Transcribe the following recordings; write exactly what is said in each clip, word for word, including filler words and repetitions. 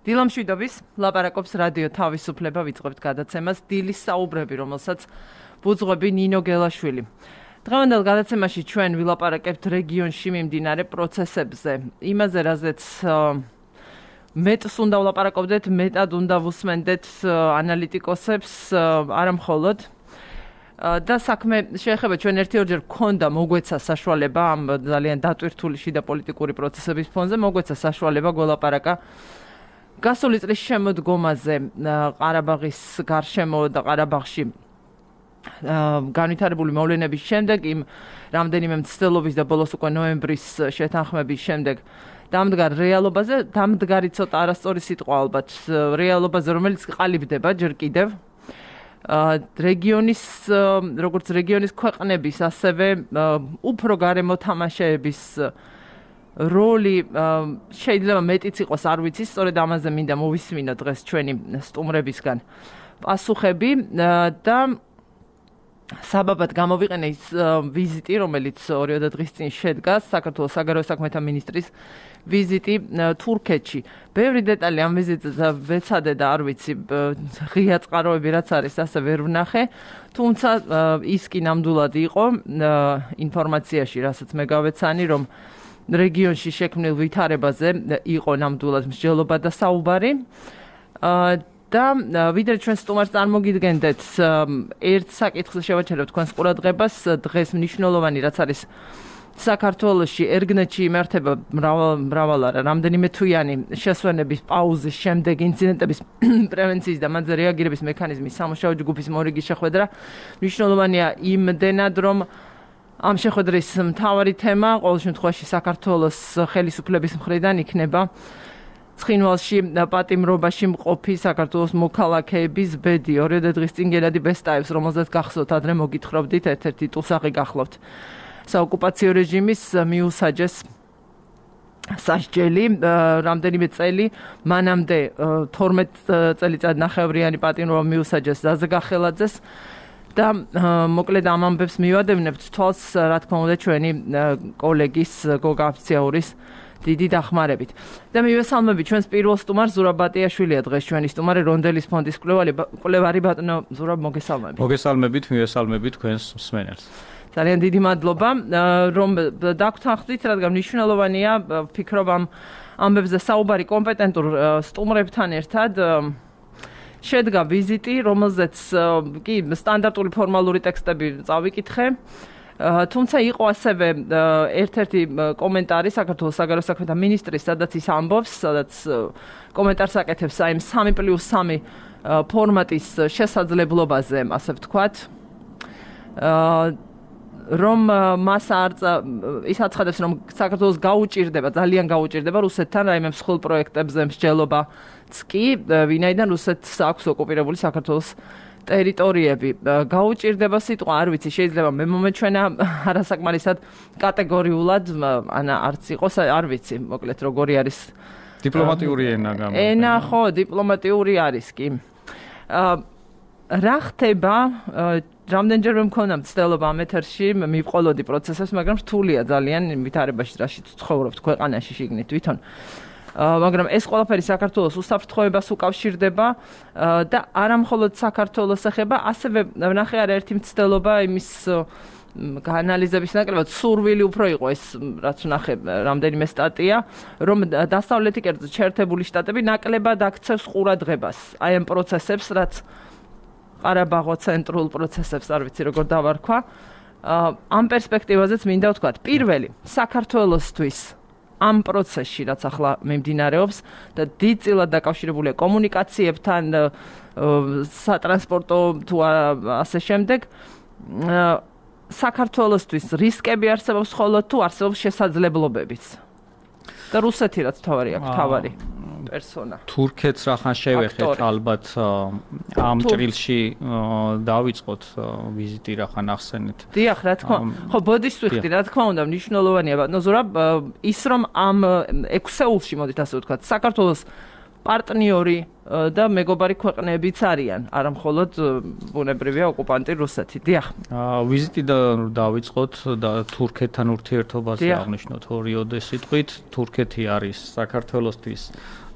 დილამშვიდობის ლაპარაკობს რადიო თავისუფლება ვიწყებთ გადაცემას დილის საუბრები, რომელსაც ბუძღვები ნინო გელაშვილი. დღევანდელ გადაცემაში ჩვენ ვილაპარაკებთ რეგიონში მიმდინარე პროცესებზე, იმაზე, რაზეც მეტს უნდა ვლაპარაკობდეთ, მეტად უნდა ვუსმენდეთ ანალიტიკოსებს, არა მხოლოდ. და საქმე შეეხება ჩვენ ერთი ორჯერ გქონდა მოგვეცა საშუალება ამ ძალიან დატვირთული შიდა პოლიტიკური პროცესების ფონზე, მოგვეცა საშუალება გველაპარაკა გასული წლის შემოდგომაზე ყარაბაღის გარშემო და ყარაბაღში განვითარებული მოვლენების შემდეგ, იმ რამდენიმე მცდელობის და ბოლოს უკვე ნოემბრის შეთანხმების შემდეგ დამდგარ რეალობაზე, დამდგარი ცოტა არასწორი სიტყვა ალბათ, რეალობაზე, რომელიც ყალიბდება ჯერ კიდევ. რეგიონის, როგორც რეგიონის ქვეყნების, ასევე უფრო გარემოთამაშეების როლი შეიძლება მეტიც იყოს, არ ვიცი, სწორედ ამაზე მინდა მოვისმინო დღეს ჩვენი სტუმრებისგან პასუხები და საბაბად გამოვიყენე ის ვიზიტი, რომელიც ორიოდე დღის წინ შედგა, საქართველოს საგარეო საქმეთა მინისტრის ვიზიტი თურქეთში. ბევრი დეტალი ამ ვიზიტზე ვეცადე და არ ვიცი, ღია წყაროები რაც არის, ასე ვერ ვნახე, თუმცა ის კი ნამდვილად იყო ინფორმაციაში, რასაც მე გავეცანი, რომ რეგიონში შექმნილ ვითარებაზე იყო ნამდვილად მსჯელობა და საუბარი. და ვიდრე ჩვენ სტუმარს წარმოგიდგენდეთ, ერთ საკითხს შევაჩერებთ თქვენს ყურადღებას, დღეს მნიშვნელოვანი რაც არის საქართველოში, ერგნეთში იმართება მრავალ არა, რამდენიმე თვიანი შესვენების პაუზის შემდეგ ინციდენტების პრევენციის და მათზე რეაგირების მექანიზმის სამუშაო ჯგუფის მორიგი შეხვედრა. მნიშვნელოვანია იმდენად, რომ ამ შეხვედრის მთავარი თემა ყოველ შემთხვევაში საქართველოს ხელისუფლების მხრიდან იქნება ცხინვალში პატიმრობაში მყოფი საქართველოს მოქალაქეების ბედი. ორიოდე დღის წინ გენადი ბესტაევს, რომელზეც გახსოვთ, ადრე მოგითხრობდით, ერთ-ერთი ტუსაღი გახლავთ. საოკუპაციო რეჟიმის მიუსაჯეს სასჯელი, რამდენიმე წელი მანამდე თორმეტ წელიწად ნახევრიანი პატიმრობა მიუსაჯეს ზაზა გახელაძეს და მოკლედ ამ ამბებს მივადევნებთ თვალს, რა თქმა უნდა, ჩვენი კოლეგის გოგა აფციაურის დიდი დახმარებით. და მივესალმები ჩვენს პირველ სტუმარს, ზურაბ ბატიაშვილია დღეს ჩვენი სტუმარი, რონდელის ფონდის კვლევარი ბატონო ზურაბ, მოგესალმებით. მოგესალმებით, მივესალმებით თქვენს მსმენელს. ძალიან დიდი მადლობა, რომ დაგვთანხმდით, რადგან მნიშვნელოვანია, ვფიქრობ ამ ამბებზე საუბარი კომპეტენტურ სტუმრებთან ერთად. შედგა ვიზიტი, რომელზეც კი სტანდარტული ფორმალური ტექსტები წავიკითხე. თუმცა იყო ასევე ერთ-ერთი კომენტარი საქართველოს საგარეო საქმეთა მინისტრის, სადაც ის ამბობს, სადაც კომენტარს აკეთებს აი სამი პლუს სამი ფორმატის შესაძლებლობაზე, ასე ვთქვათ. რომ მას არ ის აცხადებს, რომ საქართველოს გაუჭირდება, ძალიან გაუჭირდება რუსეთთან რაიმე მსხვილ პროექტებზე მსჯელობაც კი, ვინაიდან რუსეთს აქვს ოკუპირებული საქართველოს ტერიტორიები. გაუჭირდება სიტყვა, არ ვიცი, შეიძლება მე მომეჩვენა არასაკმარისად კატეგორიულად, ან არც იყოს, არ ვიცი, მოკლედ როგორი არის დიპლომატიური ენა გამო. ენა ხო, დიპლომატიური არის კი. რა ხდება? რამდენჯერმე მქონდა მცდელობა ამ ეთერში, მივყოლოდი პროცესებს, მაგრამ რთულია ძალიან ვითარებაში, რაშიც ცხოვრობთ ქვეყანაში შიგნით თვითონ. მაგრამ ეს ყველაფერი საქართველოს უსაფრთხოებას უკავშირდება და არა მხოლოდ საქართველოს ეხება, ასევე ვნახე არაერთი მცდელობა იმის გაანალიზების ნაკლებად სურვილი უფრო იყო ეს, რაც ვნახე რამდენიმე სტატია, რომ დასავლეთი კერძო შეერთებული შტატები ნაკლებად აქცევს ყურადღებას აი ამ პროცესებს, რაც ყარაბაღო ცენტრულ პროცესებს, არ ვიცი როგორ დავარქვა. ამ პერსპექტივაზეც მინდა ვთქვათ, პირველი საქართველოსთვის ამ პროცესში, რაც ახლა მიმდინარეობს და დიდწილად დაკავშირებულია კომუნიკაციებთან, სატრანსპორტო თუ ასე შემდეგ, საქართველოსთვის რისკები არსებობს მხოლოდ თუ არსებობს შესაძლებლობებიც. და რუსეთი რაც თავარი აქვს, თავარი პერსონა. თურქეთს რახან შევეხეთ, ალბათ ამ ჭრილში დავიწყოთ ვიზიტი რახან ახსენეთ. დიახ, რა თქმა უნდა. ხო, ბოდიშ ვიხდი, რა თქმა უნდა, მნიშვნელოვანია, ბატონო ზურაბ, ის რომ ამ ექვსეულში, მოდით ასე ვთქვათ, საქართველოს პარტნიორი და მეგობარი ქვეყნებიც არიან, არა მხოლოდ ბუნებრივია ოკუპანტი რუსეთი. დიახ. ვიზიტი და დავიწყოთ და თურქეთთან ურთიერთობაზე აღნიშნოთ ორიოდე სიტყვით. თურქეთი არის საქართველოსთვის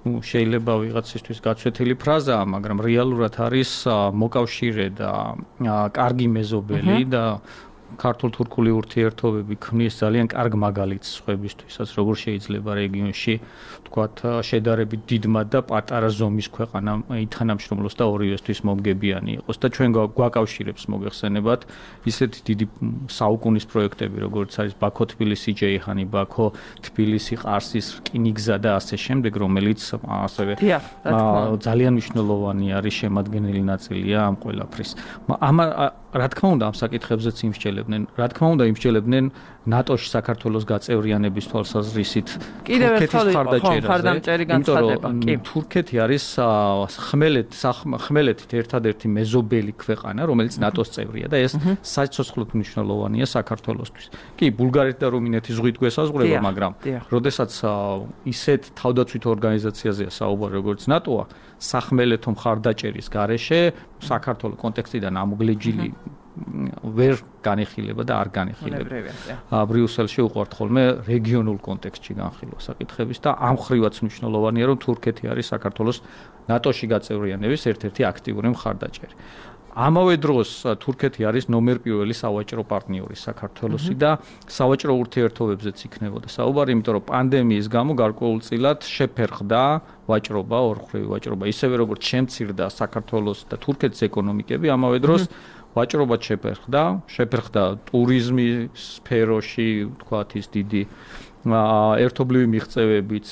ნუ შეიძლება ვიღაცისთვის გაცვეთილი ფრაზაა, მაგრამ რეალურად არის მოკავშირე და კარგი მეზობელი და ქართულ-თურქული ურთიერთობები ქმნის ძალიან კარგ მაგალითს სხვებისთვისაც, როგორ შეიძლება რეგიონში, თქვათ, შედარებით დიდმა და პატარა ზომის ქვეყანამ ითანამშრომლოს და ორივესთვის მომგებიანი იყოს და ჩვენ გვაკავშირებს მოგეხსენებათ ისეთი დიდი საუკუნის პროექტები, როგორც არის ბაქო-თბილისი-ჯეიჰანი, ბაქო-თბილისი-ყარსის რკინიგზა და ასე შემდეგ, რომელიც ასევე ძალიან მნიშვნელოვანი არის შემადგენელი ნაწილია ამ ყველაფრის. ამ რა თქმა უნდა, ამ საკითხებზეც იმსჯელებდნენ. რა თქმა უნდა, იმსჯელებდნენ ნატოში საქართველოს გაწევრიანების თვალსაზრისით თურქეთის ხარდაჭერაზე. განცხადება. კი. თურქეთი არის ხმელეთ ხმელეთით ერთადერთი მეზობელი ქვეყანა, რომელიც ნატოს წევრია და ეს საცოცხლოდ მნიშვნელოვანია საქართველოსთვის. კი, ბულგარეთი და რუმინეთი ზღვით გვესაზღვრება, მაგრამ როდესაც ისეთ თავდაცვით ორგანიზაციაზეა საუბარი, როგორც ნატოა, სახმელეთო მხარდაჭერის გარეშე საქართველოს კონტექსტიდან ამოგლეჯილი ვერ განიხილება და არ განიხილება. ბრიუსელში უყვართ ხოლმე რეგიონულ კონტექსტში განხილვა საკითხების და ამ ხრივაც მნიშვნელოვანია, რომ თურქეთი არის საქართველოს ნატოში გაწევრიანების ერთ-ერთი აქტიური მხარდაჭერი. ამავე დროს თურქეთი არის ნომერ პირველი სავაჭრო პარტნიორი საქართველოსი და სავაჭრო ურთიერთობებზეც იქნებოდა საუბარი, იმიტომ რომ პანდემიის გამო გარკვეულწილად შეფერხდა ვაჭრობა, ორმხრივი ვაჭრობა, ისევე როგორც შემცირდა საქართველოს და თურქეთის ეკონომიკები, ამავე დროს ვაჭრობა შეფერხდა, შეფერხდა ტურიზმის სფეროში, თქვათ ის დიდი ერთობლივი მიღწევებიც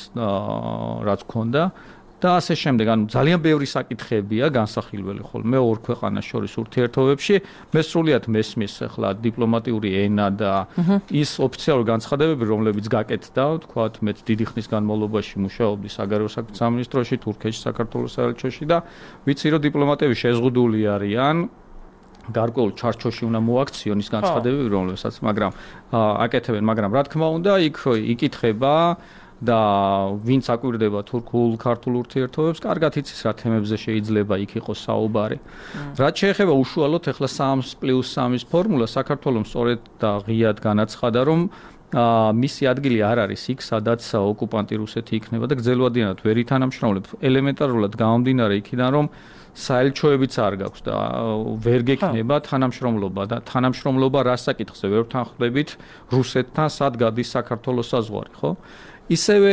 რაც ქონდა და ასე შემდეგ. ანუ ძალიან ბევრი საკითხებია განსახილველი ხოლმე ორ ქვეყანას შორის ურთიერთობებში. მე სრულიად მესმის ახლა დიპლომატიური ენა და ის ოფიციალური განცხადებები, რომლებიც გაკეთდა, თქვათ, მე დიდი ხნის განმავლობაში მუშაობდი საგარეო საქმეთა სამინისტროში, თურქეთში, საქართველოს საელჩოში და ვიცი, რომ დიპლომატები შეზღუდული არიან გარკვეულ ჩარჩოში უნდა მოაქციონ ის განცხადებები, რომლებსაც, მაგრამ აკეთებენ, მაგრამ რა თქმა უნდა, იქ იკითხება და ვინც აკვირდება თურქულ ქართულ ურთიერთობებს, კარგად იცის რა თემებზე შეიძლება იქ იყოს საუბარი. რაც შეეხება უშუალოდ ახლა სამს პლუს სამის ფორმულა, საქართველოს სწორედ და ღიად განაცხადა, რომ მისი ადგილი არ არის იქ, სადაც ოკუპანტი რუსეთი იქნება და გრძელვადიანად ვერ ითანამშრომლებს. ელემენტარულად გამომდინარე იქიდან, რომ საელჩოებიც არ გაქვს და ვერ გექნება თანამშრომლობა და თანამშრომლობა რა საკითხზე ვერ თანხმდებით რუსეთთან, სად გადის საქართველოს საზღვარი, ხო? ისევე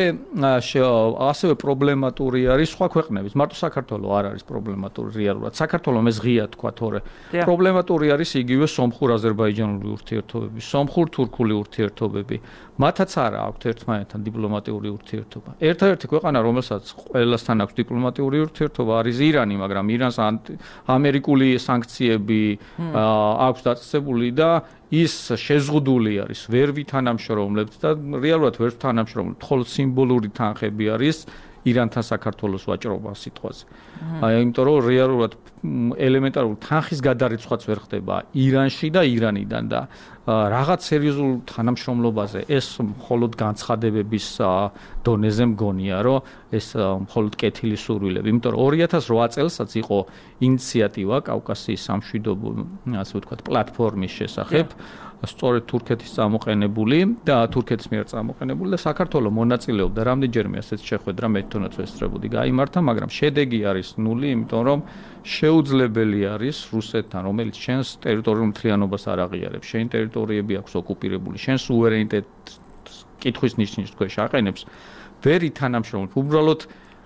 ასევე პრობლემატური არის სხვა ქვეყნების. მარტო საქართველოს არ არის პრობლემატური რეალურად. საქართველოს ეს ღია თქვა თორე. პრობლემატური არის იგივე სომხურ-აზერბაიჯანული ურთიერთობები, სომხურ-თურქული ურთიერთობები. მათაც არა აქვთ ერთმანეთთან დიპლომატიური ურთიერთობა. ერთადერთი ქვეყანა, რომელსაც ყველასთან აქვს დიპლომატიური ურთიერთობა, არის ირანი, მაგრამ ირანს ამერიკული სანქციები აქვს დაწესებული და ის შეზღუდული არის, ვერ ვითანამშრომლებთ და რეალურად ვერ ვთანამშრომლებთ, მხოლოდ სიმბოლური თანხები არის ირანთან საქართველოს ვაჭრობა სიტყვაზე. აი, იმიტომ რომ რეალურად ელემენტარული თანხის გადარიცხვაც ვერ ხდება ირანში და ირანიდან და რაღაც სერიოზულ თანამშრომლობაზე ეს მხოლოდ განცხადებების დონეზე მგონია, რომ ეს მხოლოდ კეთილი სურვილები, იმიტომ რომ ორი ათას რვა წელსაც იყო ინიციატივა კავკასიის სამშვიდობო, ასე ვთქვათ, პლატფორმის შესახებ, სწორედ თურქეთის წამოყენებული და თურქეთის მიერ წამოყენებული და საქართველოს მონაწილეობდა რამდენჯერმე ასეთ შეხვედრა მე თვითონაც ვესწრებოდი გაიმართა, მაგრამ შედეგი არის ნული, იმიტომ რომ შეუძლებელი არის რუსეთთან, რომელიც შენს ტერიტორიულ მთლიანობას არ აღიარებს, შენი ტერიტორიები აქვს ოკუპირებული, შენს სუვერენიტეტს კითხვის ნიშნის ქვეშ აყენებს, ვერ ითანამშრომლობ, უბრალოდ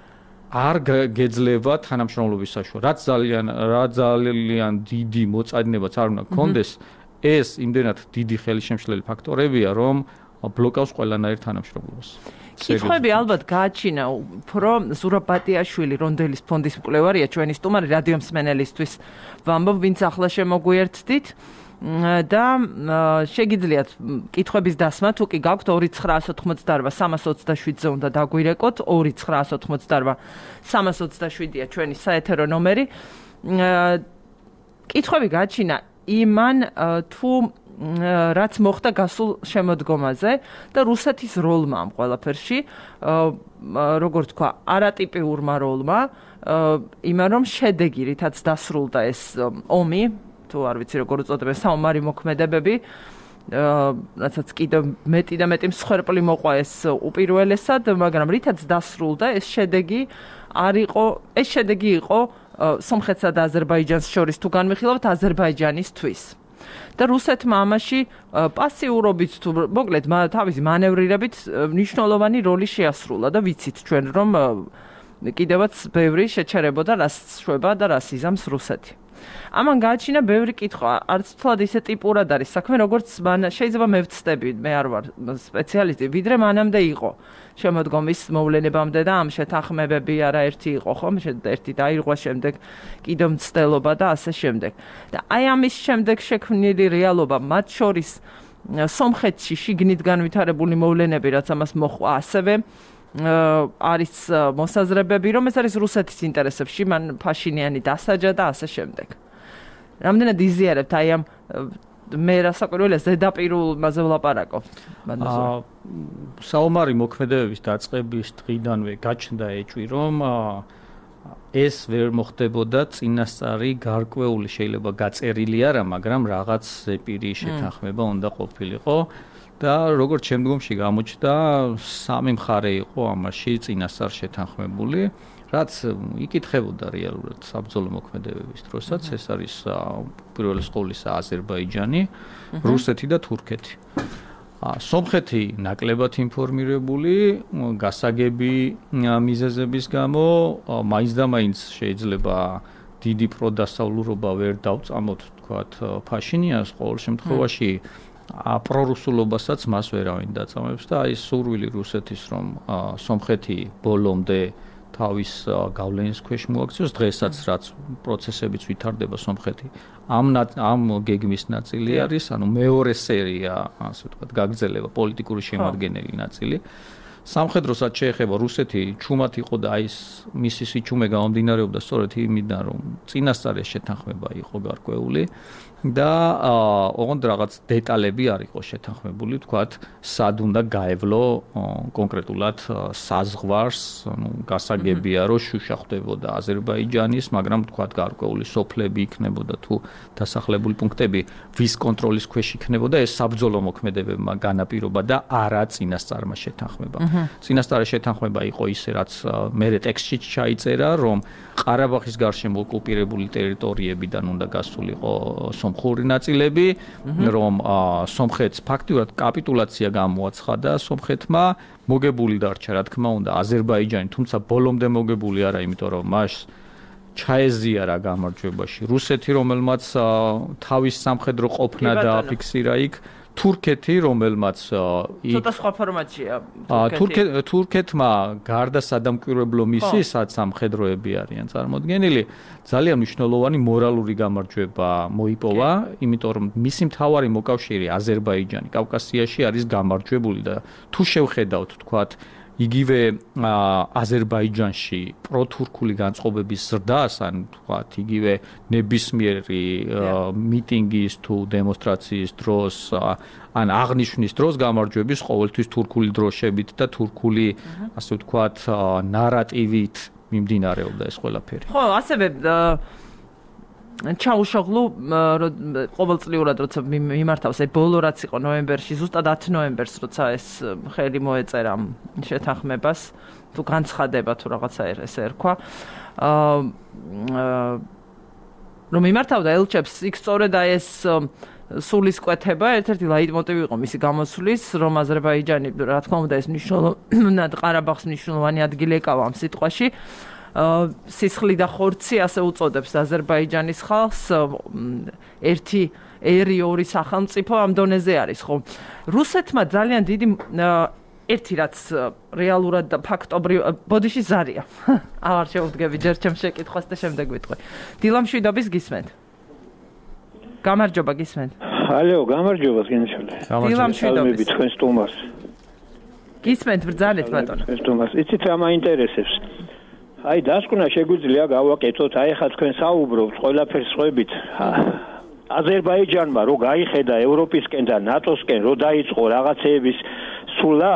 არ გეძლება თანამშრომლობის საშუალება. რაც ძალიან რა ძალიან დიდი მოწადინებაც არ უნდა გქონდეს, ეს იმდენად დიდი ხელისშემშლელი ფაქტორებია, რომ ბლოკავს ყველანაირ თანამშრომლობას. კითხვები ალბათ გააჩინა, უფრო ზურაბ ბატიაშვილი რონდელის ფონდის მკვლევარია, ჩვენი სტუმარი რადიო მსმენელისთვის ვამბობ, ვინც ახლა შემოგვიერთდით და შეგიძლიათ კითხვების დასმა, თუ კი გაქვთ ორი ცხრაას ოთხმოცდაარბა სამას ოცდაშვიდზე უნდა დაგვირეკოთ, ორი ცხრაას ოთხმოცდაარბა სამას ოცდაშვიდია ჩვენი საეთერო ნომერი. კითხვები გააჩინა იმან თუ რაც მოხდა გასულ შემოდგომაზე და რუსეთის როლმა ამ ყველაფერში, როგორ თქვა, არატიპიურმა როლმა, იმან რომ შედეგი, რითაც დასრულდა ეს ომი, თუ არ ვიცი როგორ უწოდებენ, საომარი მოქმედებები რასაც კიდევ მეტი და მეტი მსხვერპლი მოყვა ეს უპირველესად, მაგრამ რითაც დასრულდა ეს შედეგი არ იყო, ეს შედეგი იყო სომხეთსა და აზერბაიჯანს შორის თუ განვიხილავთ აზერბაიჯანისთვის. და რუსეთმა ამაში პასიურობით თუ მოკლედ თავისი მანევრირებით მნიშვნელოვანი როლი შეასრულა და ვიცით ჩვენ რომ კიდევაც ბევრი შეჩერებოდა რას შვება და რას იზამს რუსეთი. ამან გააჩინა ბევრი კითხვა, არც თლად ისე ტიპურად არის საქმე, როგორც შეიძლება მე ვცდები, მე არ ვარ სპეციალისტი, ვიდრე მანამდე იყო. შემოდგომის მოვლენებამდე და ამ შეთანხმებები არაერთი იყო, ხომ? ერთი დაირღვა, შემდეგ კიდევ მცდელობა და ასე შემდეგ. და აი ამის შემდეგ შექმნილი რეალობა, მათ შორის სომხეთში შიგნით განვითარებული მოვლენები, რაც ამას მოჰყვა, ასევე არის მოსაზრებები, რომ ეს არის რუსეთის ინტერესებში, მან ფაშინიანი დასაჯა და ასე შემდეგ. რამდენად იზიარებთ აი ამ მე რასაკვირველია ზედაპირულზე ვლაპარაკობ. საომარი მოქმედებების დაწყების დღიდანვე გაჩნდა ეჭვი, რომ ეს ვერ მოხდებოდა წინასწარი გარკვეული შეიძლება გაწერილი არა, მაგრამ რაღაც ზეპირი შეთანხმება უნდა ყოფილიყო. და როგორც შემდგომში გამოჩნდა, სამი მხარე იყო ამაში წინასწარ შეთანხმებული, რაც იკითხებოდა რეალურად საბრძოლო მოქმედებების დროსაც, ეს არის პირველი სკოლის აზერბაიჯანი, რუსეთი და თურქეთი. სომხეთი ნაკლებად ინფორმირებული, გასაგები მიზეზების გამო, მაინც და მაინც შეიძლება დიდი პროდასავლურობა ვერ დავწამოთ, თქვათ, ფაშინიანს ყოველ შემთხვევაში პრორუსულობასაც მას ვერავინ დაწამებს და აი სურვილი რუსეთის რომ სომხეთი ბოლომდე თავის გავლენის ქვეშ მოაქციოს, დღესაც რაც პროცესებიც ვითარდება სომხეთი ამ ამ გეგმის ნაწილი არის, ანუ მეორე სერია, ასე ვთქვათ, გაგრძელება პოლიტიკური შემადგენელი ნაწილი. სამხედროსაც შეეხება რუსეთი ჩუმად იყო და აი მისი სიჩუმე გამომდინარეობდა სწორედ იმიდან, რომ წინასწარ ეს შეთანხმება იყო გარკვეული და ოღონდ რაღაც დეტალები არ იყო შეთანხმებული, თქვათ, სად უნდა გაევლო კონკრეტულად საზღვარს, ანუ გასაგებია, რომ შუშა ხდებოდა აზერბაიჯანის, მაგრამ თქვათ, გარკვეული სოფლები იქნებოდა თუ დასახლებული პუნქტები ვის კონტროლის ქვეშ იქნებოდა, ეს საბრძოლო მოქმედებებმა განაპირობა და არა წინასწარმა შეთანხმება. წინასწარი შეთანხმება იყო ისე, რაც მერე ტექსტში ჩაიწერა, რომ ყარაბაღის გარშემო ოკუპირებული ტერიტორიებიდან უნდა გასულიყო სომხური ნაწილები, რომ სომხეთს ფაქტიურად კაპიტულაცია გამოაცხადა სომხეთმა, მოგებული დარჩა, რა თქმა უნდა, აზერბაიჯანი, თუმცა ბოლომდე მოგებული არა, იმიტომ რომ მას ჩაეზიარა გამარჯვებაში რუსეთი, რომელმაც თავის სამხედრო ყოფნა დააფიქსირა იქ, თურქეთი, რომელმაც ცოტა სხვა ფორმატია. თურქეთმა გარდა სადამკვირვებლო მისიისა სამხედროები არიან წარმოდგენილი, ძალიან მნიშვნელოვანი მორალური გამარჯვება მოიპოვა, იმიტომ რომ მისი მთავარი მოკავშირე აზერბაიჯანი კავკასიაში არის გამარჯვებული და თუ შევხედავთ, თქვათ, იგივე აზერბაიჯანში პროთურქული განწყობების ზრდას, ან თქვათ, იგივე ნებისმიერი მიტინგის თუ დემონსტრაციის დროს, ან აღნიშვნის დროს გამარჯვების ყოველთვის თურქული დროშებით და თურქული, ასე ვთქვათ, ნარატივით მიმდინარეობდა ეს ყველაფერი. ხო, ასევე ჩაუშოღლუ ყოველწლიურად როცა მიმართავს აი ბოლო რაც იყო ნოემბერში, ზუსტად ათი ნოემბერს როცა ეს ხელი მოეწერა შეთანხმებას, თუ განცხადება თუ რაღაცა ესე ერქვა. აა რომ მიმართავდა ელჩებს, იქ სწორედ აი ეს სულისკვეთება, ერთ-ერთი ლაიტმოტივი იყო მისი გამოსვლის, რომ აზერბაიჯანი, რა თქმა უნდა, ეს მნიშვნელოვნად ყარაბაღს მნიშვნელოვანი ადგილი ეკავა ამ სიტყვაში. სისხლი და ხორცი ასე უწოდებს აზერბაიჯანის ხალხს, ერთი ერი ორი სახელმწიფო ამ დონეზე არის, ხო? რუსეთმა ძალიან დიდი ერთი რაც რეალურად და ფაქტობრივ ბოდიში ზარია. აღარ შევდგები ჯერ ჩემს შეკითხვას და შემდეგ ვიტყვი. დილამშვიდობის გისმენთ. გამარჯობა გისმენთ. ალო, გამარჯობა გენშალე. დილამშვიდობის თქვენ სტუმარს. გისმენთ ბრძანეთ ბატონო. სტუმარს, იცით რა მაინტერესებს? აი დასკვნა შეგვიძლია გავაკეთოთ, აი ხა თქვენ საუბრობთ ყველაფერს ხვებით. აზერბაიჯანმა რო გაიხედა ევროპისკენ და ნატოსკენ რო დაიწყო რაღაცეების სულა,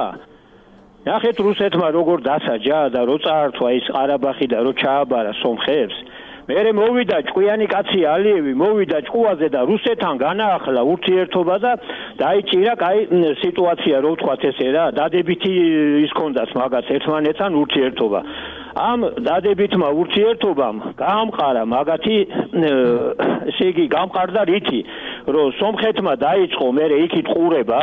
ნახეთ რუსეთმა როგორ დასაჯა და რო წაართვა ის ყარაბაღი და რო ჩააბარა სომხებს, მერე მოვიდა ჭკვიანი კაცი ალიევი მოვიდა ჭკუაზე და რუსეთთან განაახლა ურთიერთობა და დაიჭირა კაი სიტუაცია რო ვთქვათ ესე რა დადებითი ის ქონდას მაგას ერთმანეთთან ურთიერთობა ამ დადებითმა ურთიერთობამ გაამყარა მაგათი ესე იგი გამყარდა რითი რომ სომხეთმა დაიწყო მერე იქით ყურება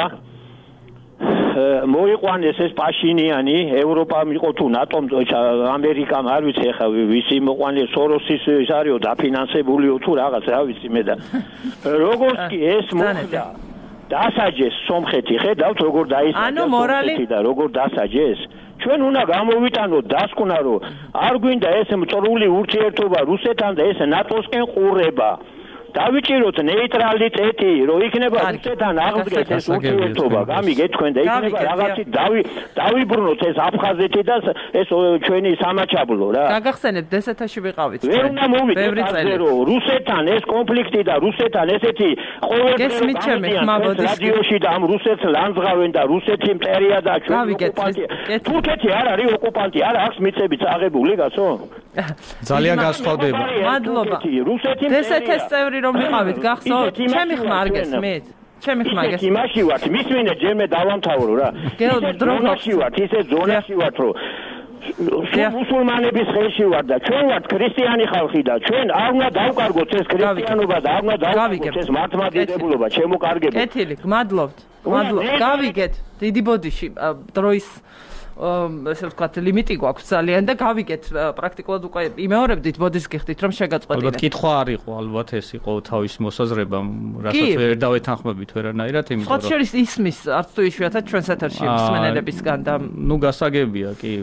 მოიყვანეს ეს პაშინიანი ევროპამ იყო თუ ნატომ ამერიკამ არ ვიცი ახლა ვისი მოყვანეს სოროსის ის არისო დაფინანსებულიო თუ რაღაც რა ვიცი მე და როგორც კი ეს მოხდა დასაჯეს სომხეთი ხედავთ როგორ დაისაჯა სომხეთი და როგორ დასაჯეს ჩვენ უნდა გამოვიტანოთ დასკვნა რომ არ გვინდა ეს მწრული ურთიერთობა რუსეთთან და ეს ნატოსკენ ყურება დავიჭიროთ ნეიტრალიტეტი, რომ იქნება რუსეთთან აღდგეს ეს ურთიერთობა, გამიგეთ თქვენ და იქნება რაღაცი დავიბრუნოთ ეს აფხაზეთი და ეს ჩვენი სამაჩაბლო რა. გაგახსენებთ ესეთაში ვიყავით. ვერ უნდა მოვიდეთ ასე რომ რუსეთთან ეს კონფლიქტი და რუსეთთან ესეთი ყოველდღიური რადიოში და ამ რუსეთს ლანძღავენ და რუსეთი მტერია და ჩვენ ოკუპანტია. თურქეთი არ არის ოკუპანტი, არ აქვს მიწებიც აღებული გასო? ძალიან გასხვავდება. მადლობა. ესეთის წევრი რომ ვიყავით გახსოვთ? ჩემი ხმა არ გესმით? ჩემი ხმა გესმით? იმაში ვართ, მისმინე ჯერმე დავამთავრო რა. ზონაში ვართ, ისე ზონაში ვართ რომ მუსულმანების ხელში ვარ და ჩვენ ვართ ქრისტიანი ხალხი და ჩვენ არ უნდა დავკარგოთ ეს ქრისტიანობა და არ უნდა დავკარგოთ ეს მართლმადიდებლობა, შემოკარგებო. კეთილი, გმადლობთ. გმადლობთ. გავიგეთ დიდი ბოდიში დროის ესე ვთქვათ ლიმიტი გვაქვს ძალიან და გავიგეთ პრაქტიკულად უკვე იმეორებდით ბოდის გიხდით რომ შეგაწყვეტინეთ. ალბათ კითხვა არ იყო, ალბათ ეს იყო თავის მოსაზრება, რასაც ვერ დავეთანხმებით ვერანაირად, იმიტომ რომ სხვა შორის ისმის არც თუ იშვიათად ჩვენს ეთერში მსმენელებისგან და ნუ გასაგებია კი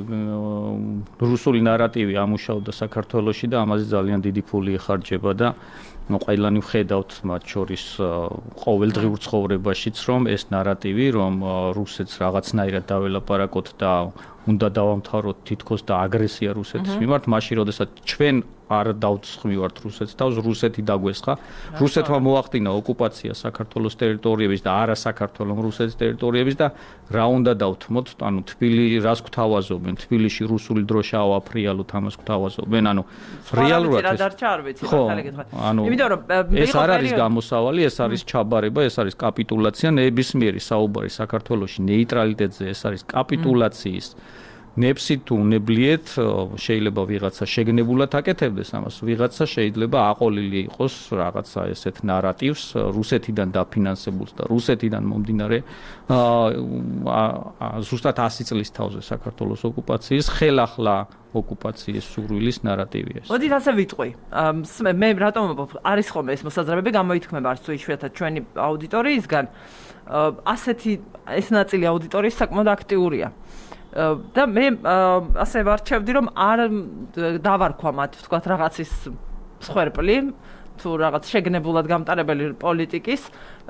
რუსული ნარატივი ამუშავდა საქართველოში და ამაზე ძალიან დიდი ფული ეხარჯება და ну ყველანი ვხედავთ მათ შორის ყოველდღიურ ცხოვრებაშიც რომ ეს ნარატივი რომ რუსეთს რაღაცნაირად დაველაპარაკოთ და უნდა დავამთავროთ თითქოს და აგრესია რუსეთის მიმართ მაშინ როდესაც ჩვენ არ დავცხმივართ რუსეთს თავს რუსეთი დაგვესხა რუსეთმა მოახდინა ოკუპაცია საქართველოს ტერიტორიების და არა საქართველოს რუსეთის ტერიტორიების და რა უნდა დავთმოთ ანუ თბილი რას გვთავაზობენ თბილისში რუსული დროშა ავაფრიალოთ ამას გვთავაზობენ ანუ რეალურად რა დარჩა არ ვიცი მართალი გითხრათ იმიტომ რომ ეს არ არის გამოსავალი ეს არის ჩაბარება ეს არის კაპიტულაცია ნებისმიერი საუბარი საქართველოში ნეიტრალიტეტზე ეს არის კაპიტულაციის ნებსით თუ უნებლიეთ შეიძლება ვიღაცა შეგნებულად აკეთებდეს ამას ვიღაცა შეიძლება აყოლილი იყოს რაღაცა ესეთ ნარატივს რუსეთიდან დაფინანსებულს და რუსეთიდან მომდინარე ზუსტად ასი წლის თავზე საქართველოს ოკუპაციის ხელახლა ოკუპაციის სურვილის ნარატივია ეს. მოდით ასე ვიტყვი. მე რატომ არის ხოლმე ეს მოსაზრებები გამოითქმება არც თუ იშვიათად ჩვენი აუდიტორიისგან ასეთი ეს ნაწილი აუდიტორიის საკმაოდ აქტიურია. და მე ასე ვარჩევდი რომ არ დავარქვა მათ ვთქვათ რაღაცის მსხვერპლი თუ რაღაც შეგნებულად გამტარებელი პოლიტიკის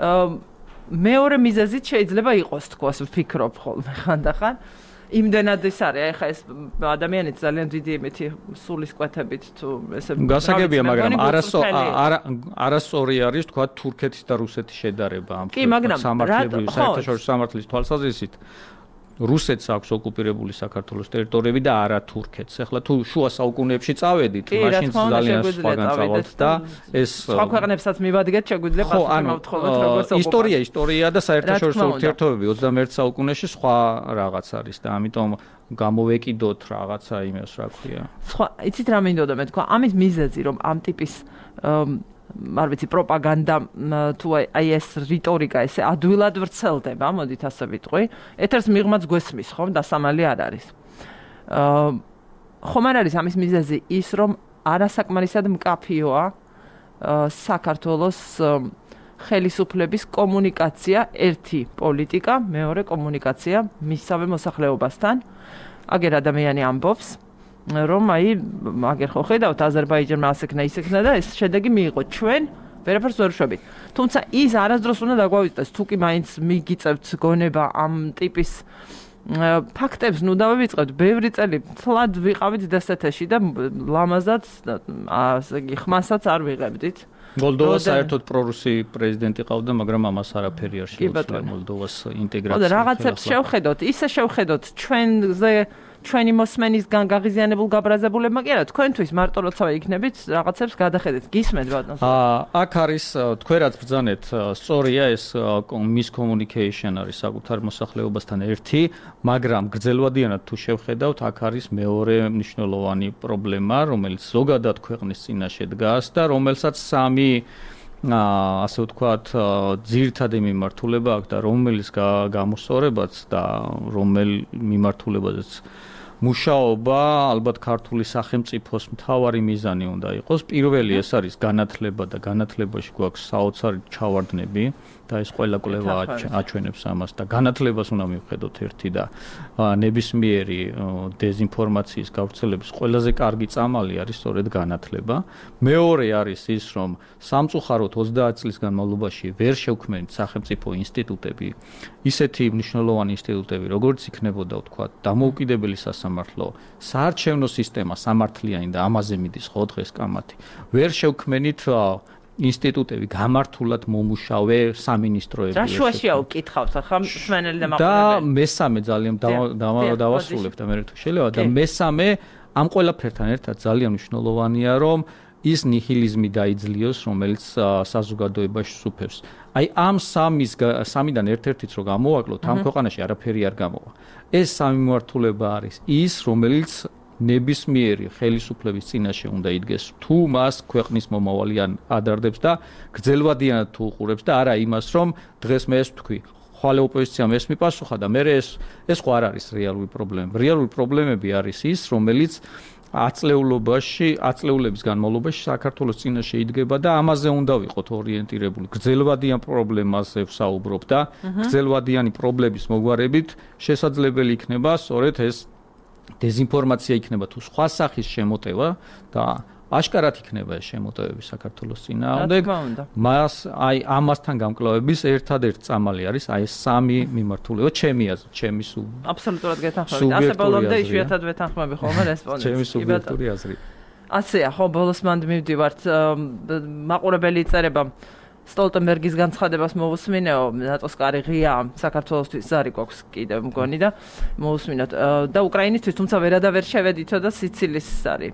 მეორე მიზეზით შეიძლება იყოს თქოს ვფიქრობ ხოლმე ხანდახან იმდენად ის არის ეხა ეს ადამიანიც ძალიან დიდი იმითი სულისკვეთებით თუ ესე გასაგებია მაგრამ არასო არასწორი არის თქვა თურქეთის და რუსეთის შედარება ამ სამართლებრივი საერთაშორისო სამართლის თვალსაზრისით რუსეთს აქვს ოკუპირებული საქართველოს ტერიტორიები და არა თურქეთს. ახლა თუ შუა საუკუნეებში წავედით, მაშინ ძალიან სხვაგან წავალთ და ეს სხვა ქვეყნებსაც მივადგეთ, შეგვიძლია პასუხობთ როგორც ისტორია, ისტორია და საერთაშორისო ურთიერთობები ოცდამეერთე საუკუნეში სხვა რაღაც არის და ამიტომ გამოვეკიდოთ რაღაცა იმას, რა ქვია. სხვა, იცით რა მინდოდა მე თქვა, ამის მიზეზი რომ ამ ტიპის არ ვიცი პროპაგანდა თუ აი ეს რიტორიკა ესე ადვილად ვრცელდება, მოდით ასე ვიტყვი. ეთერს მიღმაც გვესმის, ხომ, დასამალი არ არის. აა ხომ არ არის ამის მიზეზი ის, რომ არასაკმარისად მკაფიოა საქართველოს ხელისუფლების კომუნიკაცია, ერთი პოლიტიკა, მეორე კომუნიკაცია მისავე მოსახლეობასთან. აგერ ადამიანი ამბობს რომ აი მაგერ ხო ხედავთ აზერბაიჯანმა ასექნა ისექნა და ეს შედეგი მიიღო ჩვენ ვერაფერს ვერ შვებით თუმცა ის არასდროს უნდა დაგვავიწყდეს თუ კი მაინც მიგიწევთ გონება ამ ტიპის ფაქტებს ნუ დავივიწყებთ ბევრი წელი თლად ვიყავით დასეთაში და ლამაზად ასე იგი ხმასაც არ ვიღებდით მოლდოვა საერთოდ პრორუსი პრეზიდენტი ყავდა მაგრამ ამას არაფერი არ შეუძლია მოლდოვას ინტეგრაცია რაღაცებს შევხედოთ ისე შევხედოთ ჩვენზე ჩვენი მოსმენისგან გაღიზიანებულ გაბრაზებულებმა კი არა, თქვენთვის მარტო როცა იქნებით რაღაცებს გადახედეთ. გისმენთ ბატონო? აა აქ არის თქვენ რაც ბრძანეთ, სწორია ეს miss communication არის საკუთარ მოსახლეობასთან ერთი, მაგრამ გრძელვადიანად თუ შევხედავთ, აქ არის მეორე მნიშვნელოვანი პრობლემა, რომელიც ზოგადად ქვეყნის წინაშე დგას და რომელსაც სამი ასე ვთქვათ, ძირითადი მიმართულება აქვს და რომელის გამოსწორებაც და რომელ მიმართულებაზეც მუშაობა ალბათ ქართული სახელმწიფოს მთავარი მიზანი უნდა იყოს. პირველი ეს არის განათლება და განათლებაში გვაქვს საოცარი ჩავარდნები და ეს ყველა კვლევა აჩვენებს ამას და განათლებას უნდა მივხედოთ ერთი და ნებისმიერი დეзинფორმაციის გავრცელების ყველაზე კარგი წამალი არის სწორედ განათლება. მეორე არის ის, რომ სამწუხაროდ ოცდაათ წლის განმავლობაში ვერ შევქმნით სახელმწიფო ინსტიტუტები, ისეთი მნიშვნელოვანი ინსტიტუტები, როგორც იქნებოდა ვთქვათ, დამოუკიდებელი სასამართლო, საარჩევნო სისტემა სამართლიანი და ამაზე მიდის ხო დღეს კამათი. ვერ შევქმნით ინსტიტუტები გამართულად მომუშავე სამინისტროები. რა შუაშია უკითხავთ ახლა მსმენელი და მაყურებელი. და მესამე ძალიან დავასრულებ და მე თუ შეიძლება და მესამე ამ ყველაფერთან ერთად ძალიან მნიშვნელოვანია, რომ ის ნიჰილიზმი დაიძლიოს, რომელიც საზოგადოებაში სუფევს. აი ამ სამის სამიდან ერთ-ერთიც რო გამოვაკლოთ, ამ ქვეყანაში არაფერი არ გამოვა. ეს სამი მიმართულება არის ის, რომელიც ნებისმიერი ხელისუფლების წინაშე უნდა იდგეს, თუ მას ქვეყნის მომავალი ადარდებს და გრძელვადიანად თუ უყურებს და არა იმას, რომ დღეს მე ეს ვთქვი, ხვალე ოპოზიციამ ეს მიპასუხა და მე ეს ეს ხო არ არის რეალური პრობლემა. რეალური პრობლემები არის ის, რომელიც აწლეულობაში, აწლეულების განმავლობაში საქართველოს წინაშე იდგება და ამაზე უნდა ვიყოთ ორიენტირებული. გრძელვადიან პრობლემაზე ვსაუბრობ და გრძელვადიანი პრობლემის მოგვარებით შესაძლებელი იქნება სწორედ ეს დეзинფორმაცია იქნება თუ სხვა სახის შემოტევა და აშკარად იქნება ეს შემოტევები საქართველოს წინააღმდეგ. მას აი ამასთან გამკლავების ერთადერთი წამალი არის აი ეს სამი მიმართულება, ჩემი აზრით, ჩემი სულ აბსოლუტურად გეთანხმებით. ასე ბოლომდე იშვიათად ვეთანხმები ხოლმე რესპონდენტს. ჩემი სუბიექტური აზრით. ასეა, ხო, ბოლოს მანდ მივდივართ, მაყურებელი იწერება სტოლტენბერგის განცხადებას მოусმინეო, ნატოს კარი ღია საქართველოსთვის ზარი გვაქვს კიდევ მგონი და მოусმინოთ და უკრაინისთვის თუმცა ვერადავერ შევედითო და სიცილის არის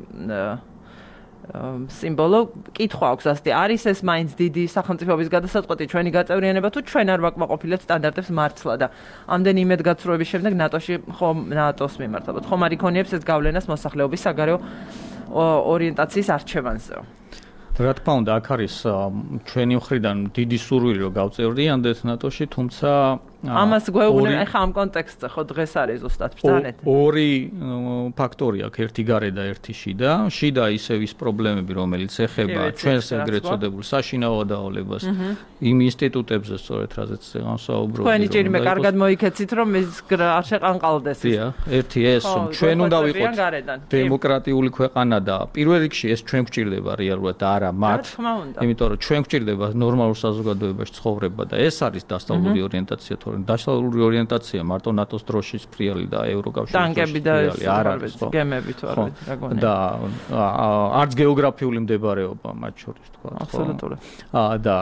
სიმბოლო. კითხვა აქვს ასეთი, არის ეს მაინც დიდი სახელმწიფოების გადასაწყვეტი ჩვენი გაწევრიანება თუ ჩვენ არ ვაკმაყოფილეთ სტანდარტებს მართლა და ამდენი იმედგაცრუების შემდეგ ნატოში ხომ ნატოს მიმართ ალბათ ხომ არ იქონიებს ეს გავლენას მოსახლეობის საგარეო ორიენტაციის არჩევანზე. რა თქმა უნდა, აქ არის ჩვენი მხრიდან დიდი სურვილი რომ გავწევრდიანდეთ ნატოში, თუმცა ამას გვეუბნება ახლა ამ კონტექსტზე ხო დღეს არის ზუსტად ბრძანეთ. ორი ფაქტორი აქვს, ერთი გარე და ერთი შიდა. შიდა ისევ ის პრობლემები, რომელიც ეხება ჩვენს ეგრეთ წოდებულ საშინაო დავალებას, იმ ინსტიტუტებზე სწორედ რაზეც განსაუბრობთ. თქვენი ჭირიმე კარგად მოიქეცით, რომ ეს არ შეყანყალდეს. დიახ, ერთი ეს, რომ ჩვენ უნდა ვიყოთ დემოკრატიული ქვეყანა და პირველ რიგში ეს ჩვენ გვჭირდება რეალურად და არა მათ. იმიტომ რომ ჩვენ გვჭირდება ნორმალურ საზოგადოებაში ცხოვრება და ეს არის დასავლური ორიენტაცია. დასავლური ორიენტაცია მარტო ნატოს დროშის ფრიალი და ევროკავშირის ტანკები და არ არის გემები თუ არ ვიცი რა გონია. და არც გეოგრაფიული მდებარეობა მათ შორის თქვა. აბსოლუტურად. და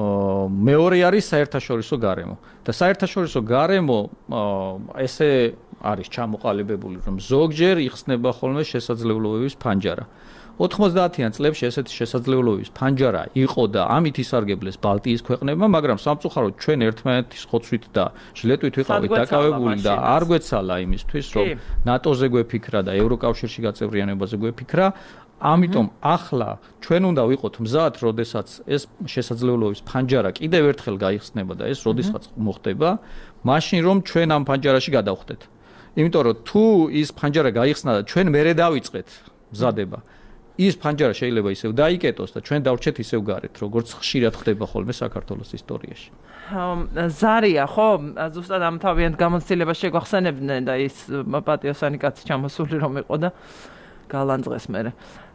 მეორე არის საერთაშორისო გარემო. და საერთაშორისო გარემო ესე არის ჩამოყალიბებული, რომ ზოგჯერ იხსნება ხოლმე შესაძლებლობების ფანჯარა. ოთხმოცდაათიან წლებში ესეთი შესაძლებლობების ფანჯარა იყო და ამით ისარგებლეს ბალტიის ქვეყნებმა, მაგრამ სამწუხაროდ ჩვენ ერთმანეთის ხოცვით და ჟლეტვით ვიყავით დაკავებული და არ გვეცალა იმისთვის, რომ ნატოზე გვეფიქრა და ევროკავშირში გაწევრიანებაზე გვეფიქრა. ამიტომ ახლა ჩვენ უნდა ვიყოთ მზად, როდესაც ეს შესაძლებლობების ფანჯარა კიდევ ერთხელ გაიხსნება და ეს როდესაც მოხდება, მაშინ რომ ჩვენ ამ ფანჯარაში გადავხდეთ. იმიტომ რომ თუ ის ფანჯარა გაიხსნა და ჩვენ მერე დავიწყეთ მზადება, ის ფანჯარა შეიძლება ისევ დაიკეტოს და ჩვენ დავრჩეთ ისევ გარეთ, როგორც ხშირად ხდება ხოლმე საქართველოს ისტორიაში. ზარია, ხო, ზუსტად ამ თავიანთ გამოცდილებას შეგვახსენებდნენ და ის პატიოსანი კაცი ჩამოსული რომ იყო და გალანძღეს მერე.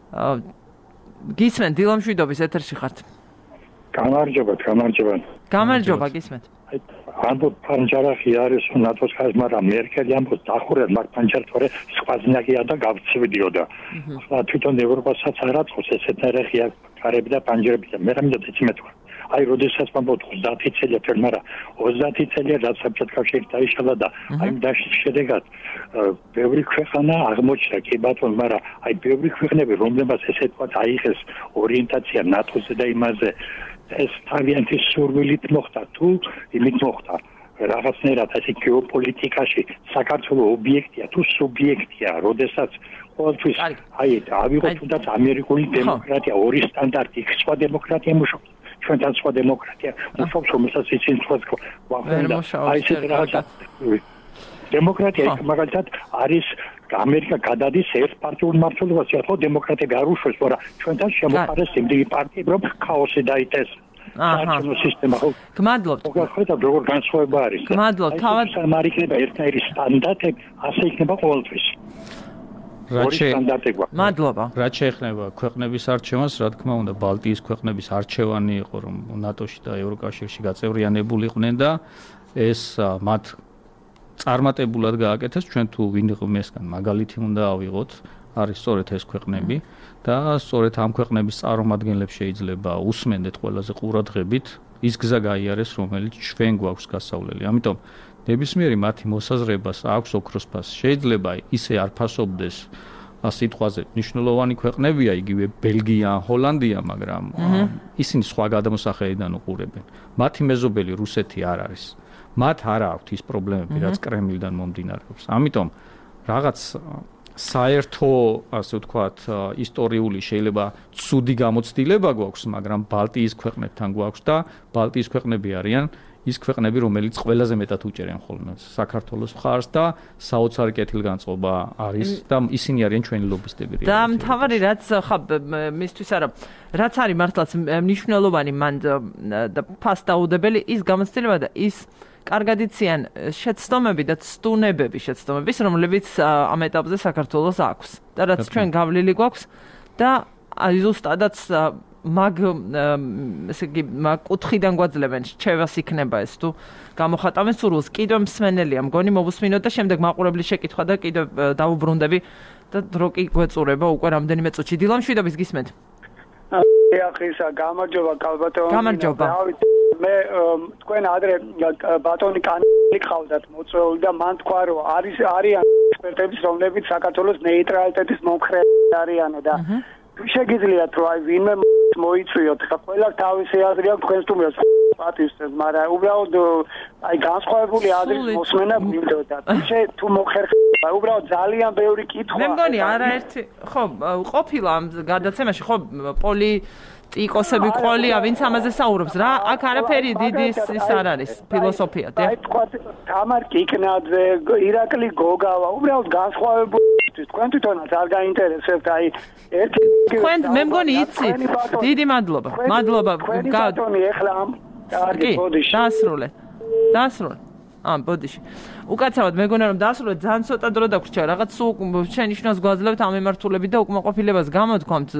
გისმენთ, დილამშვიდობის ეთერში ხართ. გამარჯობა, გამარჯობა. გამარჯობა, გისმენთ. ანუ ფანჯარა ხიარის ნატოს ხაზ, მაგრამ მერკელი ამბობს დახურეთ მაგ ფანჯარას, თორე სხვაზნაკია და გავწევდიოდა. ახლა თვითონ ევროპასაც არ აწყობს ესეთ ერეხია კარები და ფანჯრები და მე რა მინდა ეცი მეთქვა. აი როდესაც მომბოთ ოცდაათი წელი თელ მაგრამ ოცდაათი წელი რაც საბჭოთა კავშირი დაიშალა და აი დაშლის შედეგად ბევრი ქვეყანა აღმოჩნდა კი ბატონო მაგრამ აი ბევრი ქვეყნები რომლებსაც ესე თქვა აიღეს ორიენტაცია ნატოზე და იმაზე ეს თავიანთი სურვილით მოხდა თუ იმით მოხდა რაღაცნაირად ასე გეოპოლიტიკაში საქართველოს ობიექტია თუ სუბიექტია როდესაც ყოველთვის აი ავიღოთ თუნდაც ამერიკული დემოკრატია ორი სტანდარტი იქ სხვა დემოკრატია მუშაობს ჩვენთან სხვა დემოკრატია მუშაობს რომელსაც ისინი სხვა გვახვენდა აი ეს რაღაცა დემოკრატია იქ მაგალითად არის ამერიკა გადადის ერთპარტიულ მმართველობაში ხო დემოკრატები არ უშვებს მაგრამ ჩვენთან შემოყარეს იმდენი პარტიები რომ ქაოსი დაიწეს აჰა სისტემა ხო გმადლობთ მოგვახერხეთ როგორ განსხვავება არის გმადლობთ თავად სამარიქნება ერთნაირი სტანდარტები ასე იქნება ყოველთვის მადლობა რაც შეეხება ქვეყნების არჩევანს რა თქმა უნდა ბალტიის ქვეყნების არჩევანი იყო რომ ნატოში და ევროკავშირში გაწევრიანებულიყვნენ და ეს მათ წარმატებულად გააკეთეს ჩვენ თუ ვინ ღმესგან მაგალითი უნდა ავიღოთ არის სწორედ ეს ქვეყნები და სწორედ ამ ქვეყნების წარმომადგენლებს შეიძლება უსმენდეთ ყველაზე ყურადღებით ის გზა გაიარეს რომელიც ჩვენ გვაქვს გასავლელი ამიტომ ნებისმიერი მათი მოსაზრებას აქვს ოქროს ფასი შეიძლება ისე არ ფასობდეს სიტყვაზე მნიშვნელოვანი ქვეყნებია იგივე ბელგია ჰოლანდია მაგრამ ისინი სხვა გადამოსახედიდან უყურებენ მათი მეზობელი რუსეთი არ არის მათ არ აქვთ ის პრობლემები რაც კრემლიდან მომდინარეობს ამიტომ რაღაც საერთო ასე ვთქვათ ისტორიული შეიძლება ცუდი გამოცდილება გვაქვს მაგრამ ბალტიის ქვეყნებთან გვაქვს და ბალტიის ქვეყნები არიან ის ქვეყნები რომელიც ყველაზე მეტად უჭერენ ხოლმე საქართველოს მხარს და საოცარი კეთილგანწყობა არის და ისინი არიან ჩვენი ლობისტები და მთავარი რაც ხა მისთვის არა რაც არის მართლაც მნიშვნელოვანი მან და ფასდაუდებელი ის გამოცდილება და ის კარგად იციან შეცდომები და ცდუნებები შეცდომების რომლებიც ამ ეტაპზე საქართველოს აქვს და რაც ჩვენ გავლილი გვაქვს და აი ზუსტადაც მაგ ესე იგი მაგ კუთხიდან გვაძლევენ რჩევას იქნება ეს თუ გამოხატავენ სურვილს კიდევ მსმენელია მგონი მოვუსმინოთ და შემდეგ მაყურებლის შეკითხვა და კიდევ დავუბრუნდები და დრო კი გვეწურება უკვე რამდენიმე წუთში დილამ შვიდობის გისმენთ ახისა გამარჯობა კალბატონი გამარჯობა მე თქვენ ადრე ბატონი კანელი ყავდათ მოწვეული და მან თქვა რომ არის არიან ექსპერტები რომლებიც საქართველოს ნეიტრალიტეტის მომხრე არიანო და შეგიძლიათ რომ აი ვინმე მოიწვიოთ ხა ყველა თავისი აზრი აქვს თქვენს თუმრას პატივსცემს მაგრამ უბრალოდ აი განსხვავებული აზრის მოსმენა გვინდოდა შე თუ მოხერხება უბრალოდ ძალიან ბევრი კითხვა მე მგონი არაერთი ხო ყოფილა ამ გადაცემაში ხო პოლი ტიკოსები ყოლია ვინც ამაზე საუბრობს რა აქ არაფერი დიდი ის არ არის ფილოსოფია და აი თქვა თამარ კიკნაძე ირაკლი გოგავა უბრალოდ განსხვავებული თქვენ თვითონაც არ გაინტერესებთ აი ერთი თქვენ მე მგონი იცით დიდი მადლობა მადლობა ბატონი ეხლა ამ კარგი ბოდიში დასრულე დასრულე ამ ბოდიში უკაცრავად მეგონა რომ დასრულე ძალიან ცოტა დრო დაგვრჩა რაღაც შენიშვნას გვაძლევთ ამ მიმართულებით და უკმაყოფილებას გამოთქვამთ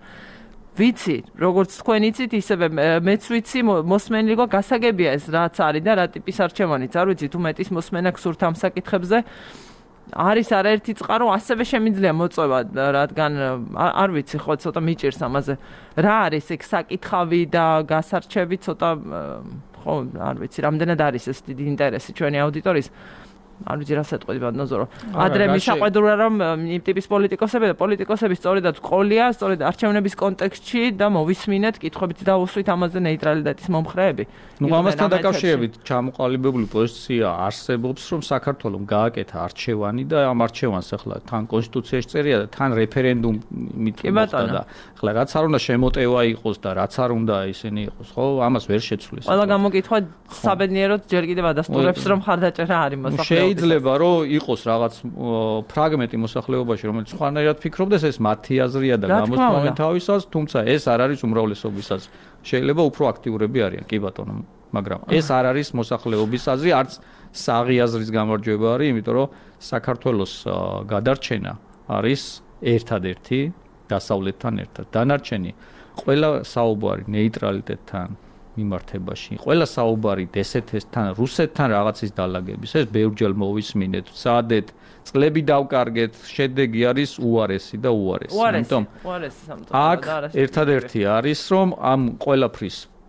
ვიცი როგორც თქვენ იცით ისევე მეც ვიცი მოსმენილი გვა გასაგებია ეს რაც არის და რა ტიპის არჩევანიც არ ვიცი თუ მეტის მოსმენა გსურთ ამ საკითხებზე არის არაერთი წყარო ასევე შემიძლია მოწვევა რადგან არ ვიცი ხო ცოტა მიჭირს ამაზე რა არის ეგ საკითხავი და გასარჩევი ცოტა ხო არ ვიცი რამდენად არის ეს დიდი ინტერესი ჩვენი აუდიტორიის არ ვიცი რა სეტყვი ბატონო ადრე მისაყვედურა რომ იმ ტიპის პოლიტიკოსები და პოლიტიკოსები სწორედად ყოლია სწორედ არჩევნების კონტექსტში და მოვისმინეთ კითხვებით დავუსვით ამაზე ნეიტრალიტეტის მომხრეები ნუ ამასთან დაკავშირებით ჩამოყალიბებული პოზიცია არსებობს რომ საქართველოს გააკეთა არჩევანი და ამ არჩევანს ახლა თან კონსტიტუციაში წერია და თან რეფერენდუმით მოხდა და ახლა რაც არ უნდა შემოტევა იყოს და რაც არ უნდა ისინი იყოს ხო ამას ვერ შეცვლის ყველა გამოკითხვა საბედნიეროდ ჯერ კიდევ ადასტურებს რომ ხარდაჭერა არის მოსახლეობის შეიძლება რომ იყოს რაღაც ფრაგმენტი მოსახლეობაში რომელიც სხვანაირად ფიქრობდეს ეს მათი აზრია და გამოსწორებენ თავისას თუმცა ეს არ არის უმრავლესობის აზრი შეიძლება უფრო აქტიურები არიან კი ბატონო მაგრამ ეს არ არის მოსახლეობის აზრი არც საღი აზრის გამარჯვება არის იმიტომ რომ საქართველოს გადარჩენა არის ერთადერთი დასავლეთთან ერთად დანარჩენი ყველა საუბარი ნეიტრალიტეტთან მიმართებაში ყველა საუბარი დსთ-თან რუსეთთან რაღაცის დალაგების ეს ბევრჯერ მოვისმინეთ სადეთ წლები დავკარგეთ შედეგი არის უარესი და უარესი ამიტომ უარესი სამწუხაროდ აქ ერთადერთი არის რომ ამ ყველაფრის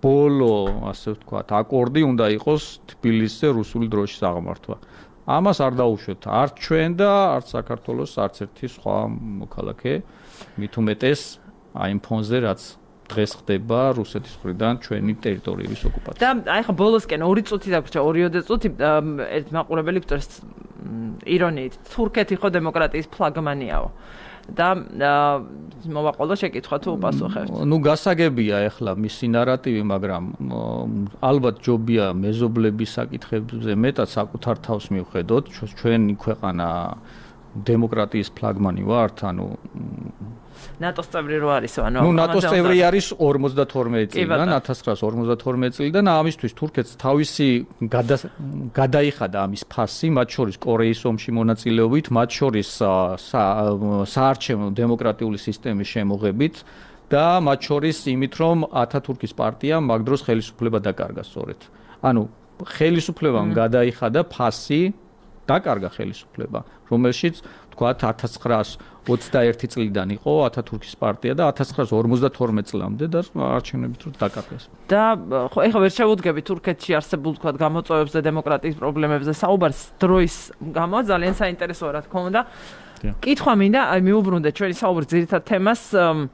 ბოლო, ასე ვთქვათ, აკორდი უნდა იყოს თბილისზე რუსული დროშის აღმართვა. ამას არ დაუშვებთ არც ჩვენ და არც საქართველოს არც ერთი სხვა მოქალაქე, მით უმეტეს აი იმ ფონზე, რაც დღეს ხდება რუსეთის მხრიდან ჩვენი ტერიტორიების ოკუპაცია. და აი ხა ბოლოსკენ ორი წუთი დაგვრჩა, ორიოდე წუთი ერთ მაყურებელი გვწერს ირონიით, თურქეთი ხო დემოკრატიის ფლაგმანიაო. და მოვაყოლო შეკითხვა თუ უპასუხებთ. ნუ გასაგებია ახლა მისი ნარატივი, მაგრამ ალბათ ჯობია მეზობლების საკითხებზე მეტად საკუთარ თავს მივხედოთ, ჩვენი ქვეყანა დემოკრატიის ფლაგმანი ვართ, ანუ ნატოს წევრი რო არისო, ანუ ნუ ნატოს წევრი არის ორმოცდათორმეტი წლიდან, ათას ცხრაას ორმოცდათორმეტი წლიდან, ამისთვის თურქეთს თავისი გადაიხადა ამის ფასი, მათ შორის კორეის ომში მონაწილეობით, მათ შორის საარჩევნო დემოკრატიული სისტემის შემოღებით და მათ შორის იმით, რომ ათათურქის პარტიამ მაგ დროს ხელისუფლება დაკარგა სწორედ. ანუ ხელისუფლებამ გადაიხადა ფასი, დაკარგა ხელისუფლება, რომელშიც თქვათ ათას ცხრაას ოცდაერთი წლიდან იყო ათათურქის პარტია და ათას ცხრაას ორმოცდათორმეტი წლამდე და არჩევნებით რო დაკარგეს. და ხო ეხლა ვერ შევუდგები თურქეთში არსებულ თქვათ გამოწვევებს და დემოკრატიის პრობლემებზე საუბარს დროის გამო ძალიან საინტერესოა რა თქმა უნდა. კითხვა მინდა, აი მიუბრუნდეთ ჩვენი საუბრის ძირითად თემას.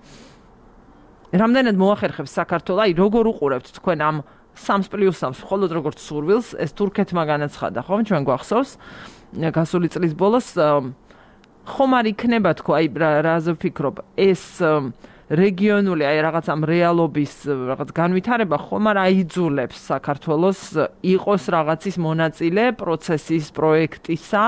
რამდენად მოახერხებს საქართველოს, აი როგორ უყურებთ თქვენ ამ სამს პლუს სამს მხოლოდ როგორც სურვილს, ეს თურქეთმა განაცხადა, ხო, ჩვენ გვახსოვს გასული წლის ბოლოს ხომ არ იქნება თქო, აი რაზე ვფიქრობ, ეს რეგიონული აი რაღაც ამ რეალობის რაღაც განვითარება ხომ არ აიძულებს საქართველოს იყოს რაღაცის მონაწილე პროცესის, პროექტისა,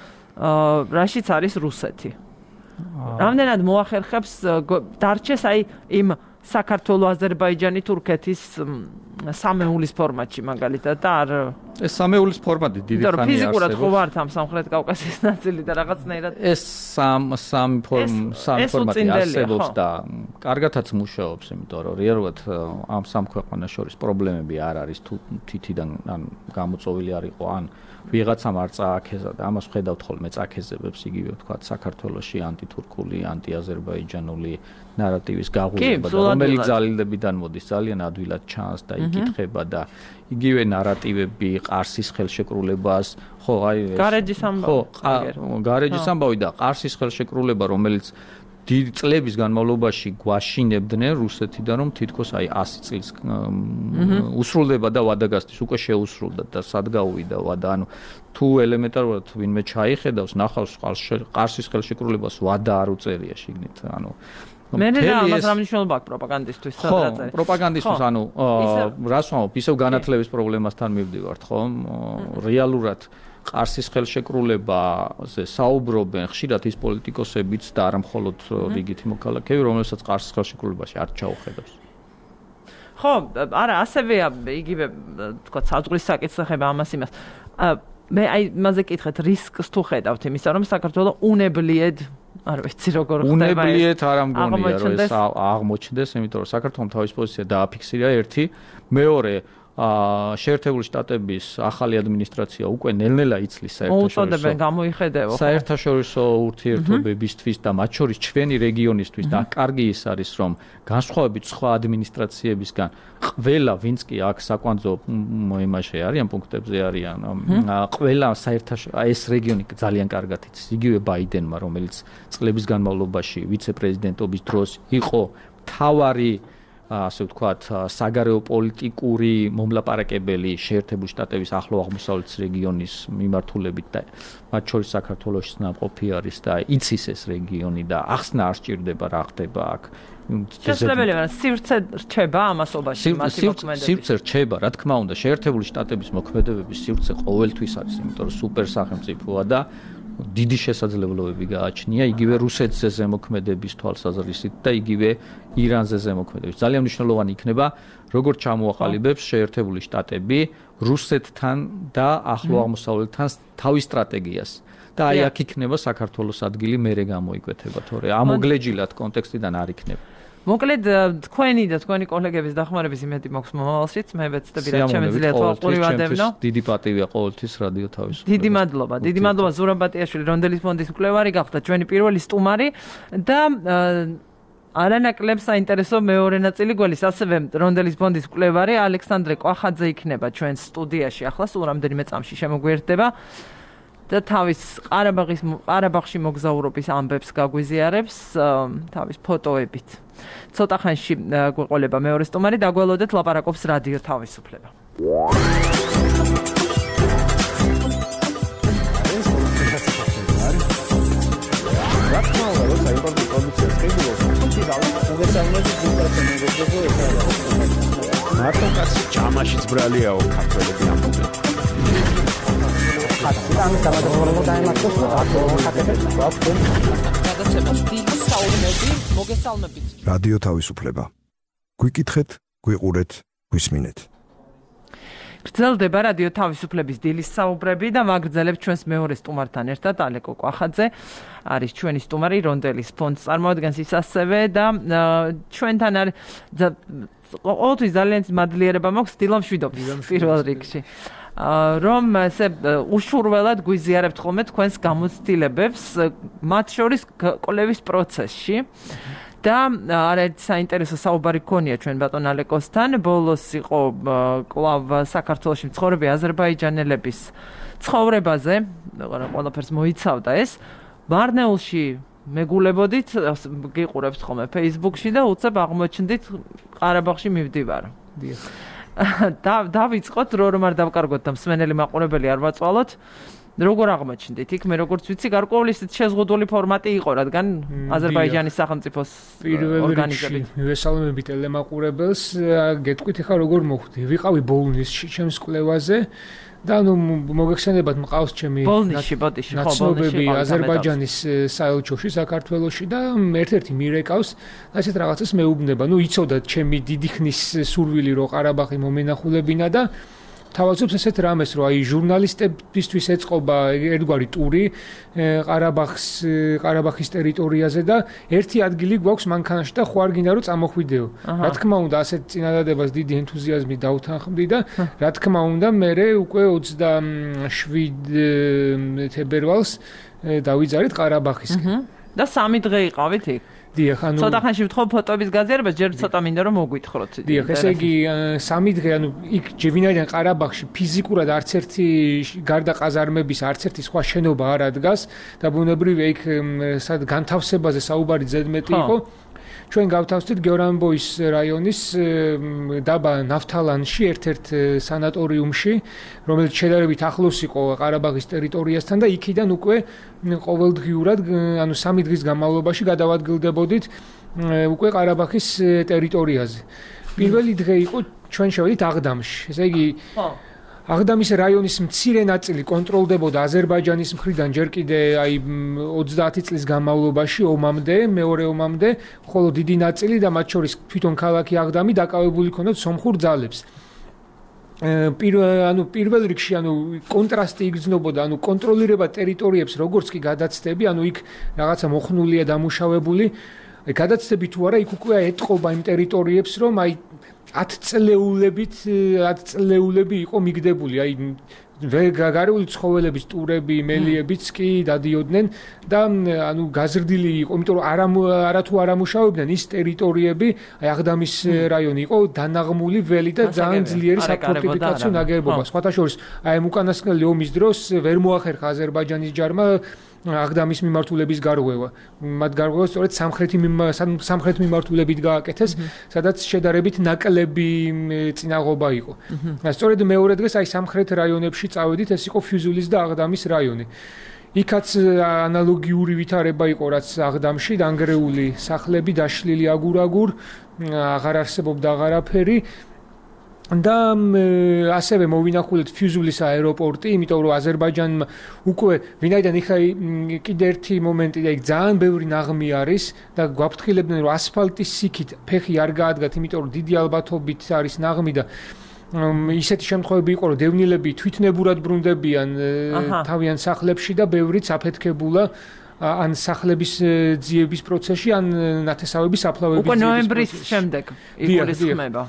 რაშიც არის რუსეთი. რამდენად მოახერხებს დარჩეს აი იმ საქართველოს, აზერბაიჯანი, თურქეთის სამეულის ფორმატში მაგალითად და არ ეს სამეულის ფორმატი დიდი ხანია არსებობს. ფიზიკურად ხო ვართ ამ სამხრეთ კავკასიის ნაწილი და რაღაცნაირად ეს სამ სამ სამი ფორმატი არსებობს და კარგათაც მუშაობს, იმიტომ რომ რეალურად ამ სამ ქვეყანას შორის პრობლემები არ არის თუ თითიდან ან გამოწვეული არ იყო ან ვიღაცამ არ წააქეზა და ამას ხედავთ ხოლმე წააქეზებებს იგივე ვთქვათ საქართველოში ანტითურქული, ანტიაზერბაიჯანული ნარატივის გაღუება და რომელიც ძალილებიდან მოდის ძალიან ადვილად ჩანს და იკითხება და იგივე ნარატივები ყარსის ხელშეკრულებას, ხო, აი ეს გარეჯის ამბავი. ხო, გარეჯის ამბავი და ყარსის ხელშეკრულება, რომელიც დიდი წლების განმავლობაში გვაშინებდნენ რუსეთიდან, რომ თითქოს აი ასი წლის უსრულდება და ვადაგასთვის უკვე შეუსრულდა და სად გაუვიდა ვადა, ანუ თუ ელემენტარულად ვინმე ჩაიხედავს, ნახავს ყარსის ხელშეკრულებას ვადა არ უწერია შიგნით, ანუ მე რა ამას რა მნიშვნელობა აქვს პროპაგანდისტვის სადღაც ხო პროპაგანდისტვის ანუ რას ვამბობ ისევ განათლების პრობლემასთან მივდივართ ხო რეალურად ყარსის ხელშეკრულებაზე საუბრობენ ხშირად ის პოლიტიკოსებიც და არა მხოლოდ რიგითი მოქალაქეები რომელსაც ყარსის ხელშეკრულებაში არ ჩაუხედავს ხო არა ასევეა იგივე თქვა საზღვრის საკითხება ამას იმას მე აი მასე კითხეთ რისკს თუ ხედავთ იმისა რომ საქართველოს უნებლიეთ არ ვიცი როგორ ხდება უნებლიეთ არ ამგონია რომ ეს აღმოჩნდეს იმიტომ რომ საქართველოს თავის პოზიცია დააფიქსირა ერთი მეორე აა შეერთებული შტატების ახალი ადმინისტრაცია უკვე ნელ-ნელა იცლის საერთაშორისო მოუწოდებენ გამოიხედეო საერთაშორისო ურთიერთობებისთვის და მათ შორის ჩვენი რეგიონისთვის და კარგი ის არის რომ განსხვავებით სხვა ადმინისტრაციებისგან ყველა ვინც კი აქ საკვანძო იმაში არიან პუნქტებზე არიან ყველა საერთაშორისო ეს რეგიონი ძალიან კარგად იცის იგივე ბაიდენმა რომელიც წლების განმავლობაში ვიცე-პრეზიდენტობის დროს იყო მთავარი ასე ვთქვათ, საგარეო პოლიტიკური მომლაპარაკებელი შეერთებული შტატების ახლო აღმოსავლეთის რეგიონის მიმართულებით და მათ შორის საქართველოსიც ნამყოფი არის და იცის ეს რეგიონი და ახსნა არ სჭირდება რა ხდება აქ. შესაძლებელია, მაგრამ სივრცე რჩება ამასობაში მათი მოქმედებების. სივრცე რჩება, რა თქმა უნდა, შეერთებული შტატების მოქმედებების სივრცე ყოველთვის არის, იმიტომ რომ სუპერ სახელმწიფოა და დიდი შესაძლებლობები გააჩნია იგივე რუსეთზე ზემოქმედების თვალსაზრისით და იგივე ირანზე ზემოქმედების. ძალიან მნიშვნელოვანი იქნება, როგორ ჩამოაყალიბებს შეერთებული შტატები რუსეთთან და ახლო აღმოსავლეთთან თავის სტრატეგიას. და აი აქ იქნება საქართველოს ადგილი მერე გამოიკვეთება, თორე ამოგლეჯილად კონტექსტიდან არ იქნება. მოკლედ თქვენი და თქვენი კოლეგების დახმარების იმედი მაქვს მომავალშიც, მე ვეცდები რა შემეძლია თვალყური ვადევნო. დიდი პატივია ყოველთვის რადიო თავისუფლება. დიდი მადლობა. დიდი მადლობა ზურაბ ბატიაშვილი, რონდელის ფონდის მკვლევარი გახდა ჩვენი პირველი სტუმარი და არანაკლებ საინტერესო მეორე ნაწილი გველის, ასევე რონდელის ბონდის მკვლევარი ალექსანდრე კვახაძე იქნება ჩვენს სტუდიაში ახლა სულ რამდენიმე წამში შემოგვიერთდება და თავის ყარაბაღის ყარაბაღში მოგზაურობის ამბებს გაგვიზიარებს თავის ფოტოებით. ცოტა ხანში გვეყოლება მეორე სტუმარი, დაგველოდეთ ლაპარაკობს რადიო თავისუფლება. მარტო კაცი ჯამაშიც ბრალიაო ქართველები ამბობენ. ხატი გამოგონებოდა დაემართოს ხატებს გვაქვს. გადაცემას დიდი საუბნები მოგესალმებით. რადიო თავისუფლება. გვიკითხეთ, გვიყურეთ, გვისმინეთ. გრძელდება რადიო თავისუფლების დილის საუბრები და ვაგრძელებთ ჩვენს მეორე სტუმართან ერთად ალეკო კვახაძე არის ჩვენი სტუმარი რონდელის ფონდს წარმოადგენს ის ასევე და ჩვენთან არის ყოველთვის ძალიან მადლიერება მაქვს დილამშვიდობის პირველ რიგში რომ ესე უშურველად გვიზიარებთ ხოლმე თქვენს გამოცდილებებს მათ შორის კვლევის პროცესში და არაერთი საინტერესო საუბარი გქონია ჩვენ ბატონ ალეკოსთან. ბოლოს იყო კვლავ საქართველოში მცხოვრები აზერბაიჯანელების ცხოვრებაზე, ყველაფერს მოიცავდა ეს. მარნეულში მეგულებოდით, გიყურებთ ხოლმე Facebook-ში და უცებ აღმოჩნდით ყარაბაღში მივდივარ. და დავიწყოთ რო რომ არ დავკარგოთ და მსმენელი მაყურებელი არ ვაწვალოთ. როგორ აღმოჩნდით იქ მე როგორც ვიცი გარკვეული ისეთ შეზღუდული ფორმატი იყო რადგან აზერბაიჯანის სახელმწიფოს ორგანიზებით მივესალმები ტელემაყურებელს გეტყვით ხა როგორ მოხდი ვიყავი ბოლნისში ჩემს კვლევაზე და ნუ მოგეხსენებათ მყავს ჩემი ბოლნისში ბოდიში ხო ბოლნისში აზერბაიჯანის საელჩოში საქართველოში და ერთ-ერთი მირეკავს ასეთ რაღაცას მეუბნება ნუ იცოდა ჩემი დიდი ხნის სურვილი რო ყარაბაღი მომენახულებინა და თავაზობს ესეთ რამეს რომ აი ჟურნალისტებისთვის ეწყობა ერთგვარი ტური ყარაბაღს ყარაბაღის ტერიტორიაზე და ერთი ადგილი გვაქვს მანქანაში და ხوار გინდა რომ წამოხვიდეო. რა თქმა უნდა ასეთ წინადადებას დიდი ენთუზიაზმი დავთანხმდი და რა თქმა უნდა მე უკვე ოცდაშვიდ თებერვალს დავიძარით ყარაბაღისკენ. და სამი დღე იყავით იქ? დიახ, ანუ ცოტა ხანში ვთხოვ ფოტოების გაზიარებას, ჯერ ცოტა მინდა რომ მოგვითხროთ. დიახ, ესე იგი სამი დღე, ანუ იქ ჯევინაიდან ყარაბაღში ფიზიკურად არც ერთი გარდა ყაზარმების არც ერთი სხვა შენობა არ ადგას და ბუნებრივია იქ სად განთავსებაზე საუბარი ზედმეტი იყო. ჩვენ გავთავსდით გეორამბოის რაიონის დაბა ნავთალანში ერთ-ერთ სანატორიუმში, რომელიც შედარებით ახლოს იყო ყარაბაღის ტერიტორიასთან და იქიდან უკვე ყოველდღიურად, ანუ სამი დღის განმავლობაში გადავადგილდებოდით უკვე ყარაბაღის ტერიტორიაზე. პირველი დღე იყო ჩვენ შევედით აღდამში. ესე იგი აღდამის რაიონის მცირე ნაწილი კონტროლდებოდა აზერბაიჯანის მხრიდან ჯერ კიდე აი ოცდაათი წლის განმავლობაში ომამდე, მეორე ომამდე, ხოლო დიდი ნაწილი და მათ შორის თვითონ ქალაქი აღდამი დაკავებული ჰქონდათ სომხურ ძალებს. ანუ პირველ რიგში ანუ კონტრასტი იგრძნობოდა, ანუ კონტროლირება ტერიტორიებს როგორც კი გადაცდები, ანუ იქ რაღაცა მოხნულია დამუშავებული, აი გადაცდები თუ არა, იქ უკვე ეტყობა იმ ტერიტორიებს, რომ აი ათ წლეულებით ათ წლეულები იყო მიგდებული, აი გარეული ცხოველების ტურები, მელიებიც კი დადიოდნენ და ანუ გაზრდილი იყო, იმიტომ რომ არა არათუ არ ამუშავებდნენ ის ტერიტორიები, აი აღდამის რაიონი იყო დანაღმული ველი და ძალიან ძლიერი საფორტიფიკაციო ნაგებობა. სხვათა შორის აი ამ უკანასკნელი ომის დროს ვერ მოახერხა აზერბაიჯანის ჯარმა აღდამის მიმართულების გარღვევა. მათ გარღვევა სწორედ სამხრეთი სამხრეთ მიმართულებით გააკეთეს, სადაც შედარებით ნაკლები წინაღობა იყო. სწორედ მეორე დღეს აი სამხრეთ რაიონებში წავედით, ეს იყო ფიუზულის და აღდამის რაიონი. იქაც ანალოგიური ვითარება იყო, რაც აღდამში დანგრეული სახლები, დაშლილი აგურ-აგურ, აღარ არსებობდა აღარაფერი. და ასევე მოვინახულეთ ფიუზულის აეროპორტი, იმიტომ რომ აზერბაიჯანმა უკვე ვინაიდან იქ კიდე ერთი მომენტი და იქ ძალიან ბევრი ნაღმი არის და გვაფრთხილებდნენ რომ ასფალტის სიქით ფეხი არ გაადგათ, იმიტომ რომ დიდი ალბათობით არის ნაღმი და ისეთი შემთხვევები იყო რომ დევნილები თვითნებურად ბრუნდებიან თავიანთ სახლებში და ბევრიც აფეთქებულა ან სახლების ძიების პროცესში, ან ნათესავების აფლავების უკვე ნოემბრის შემდეგ იგულისხმება.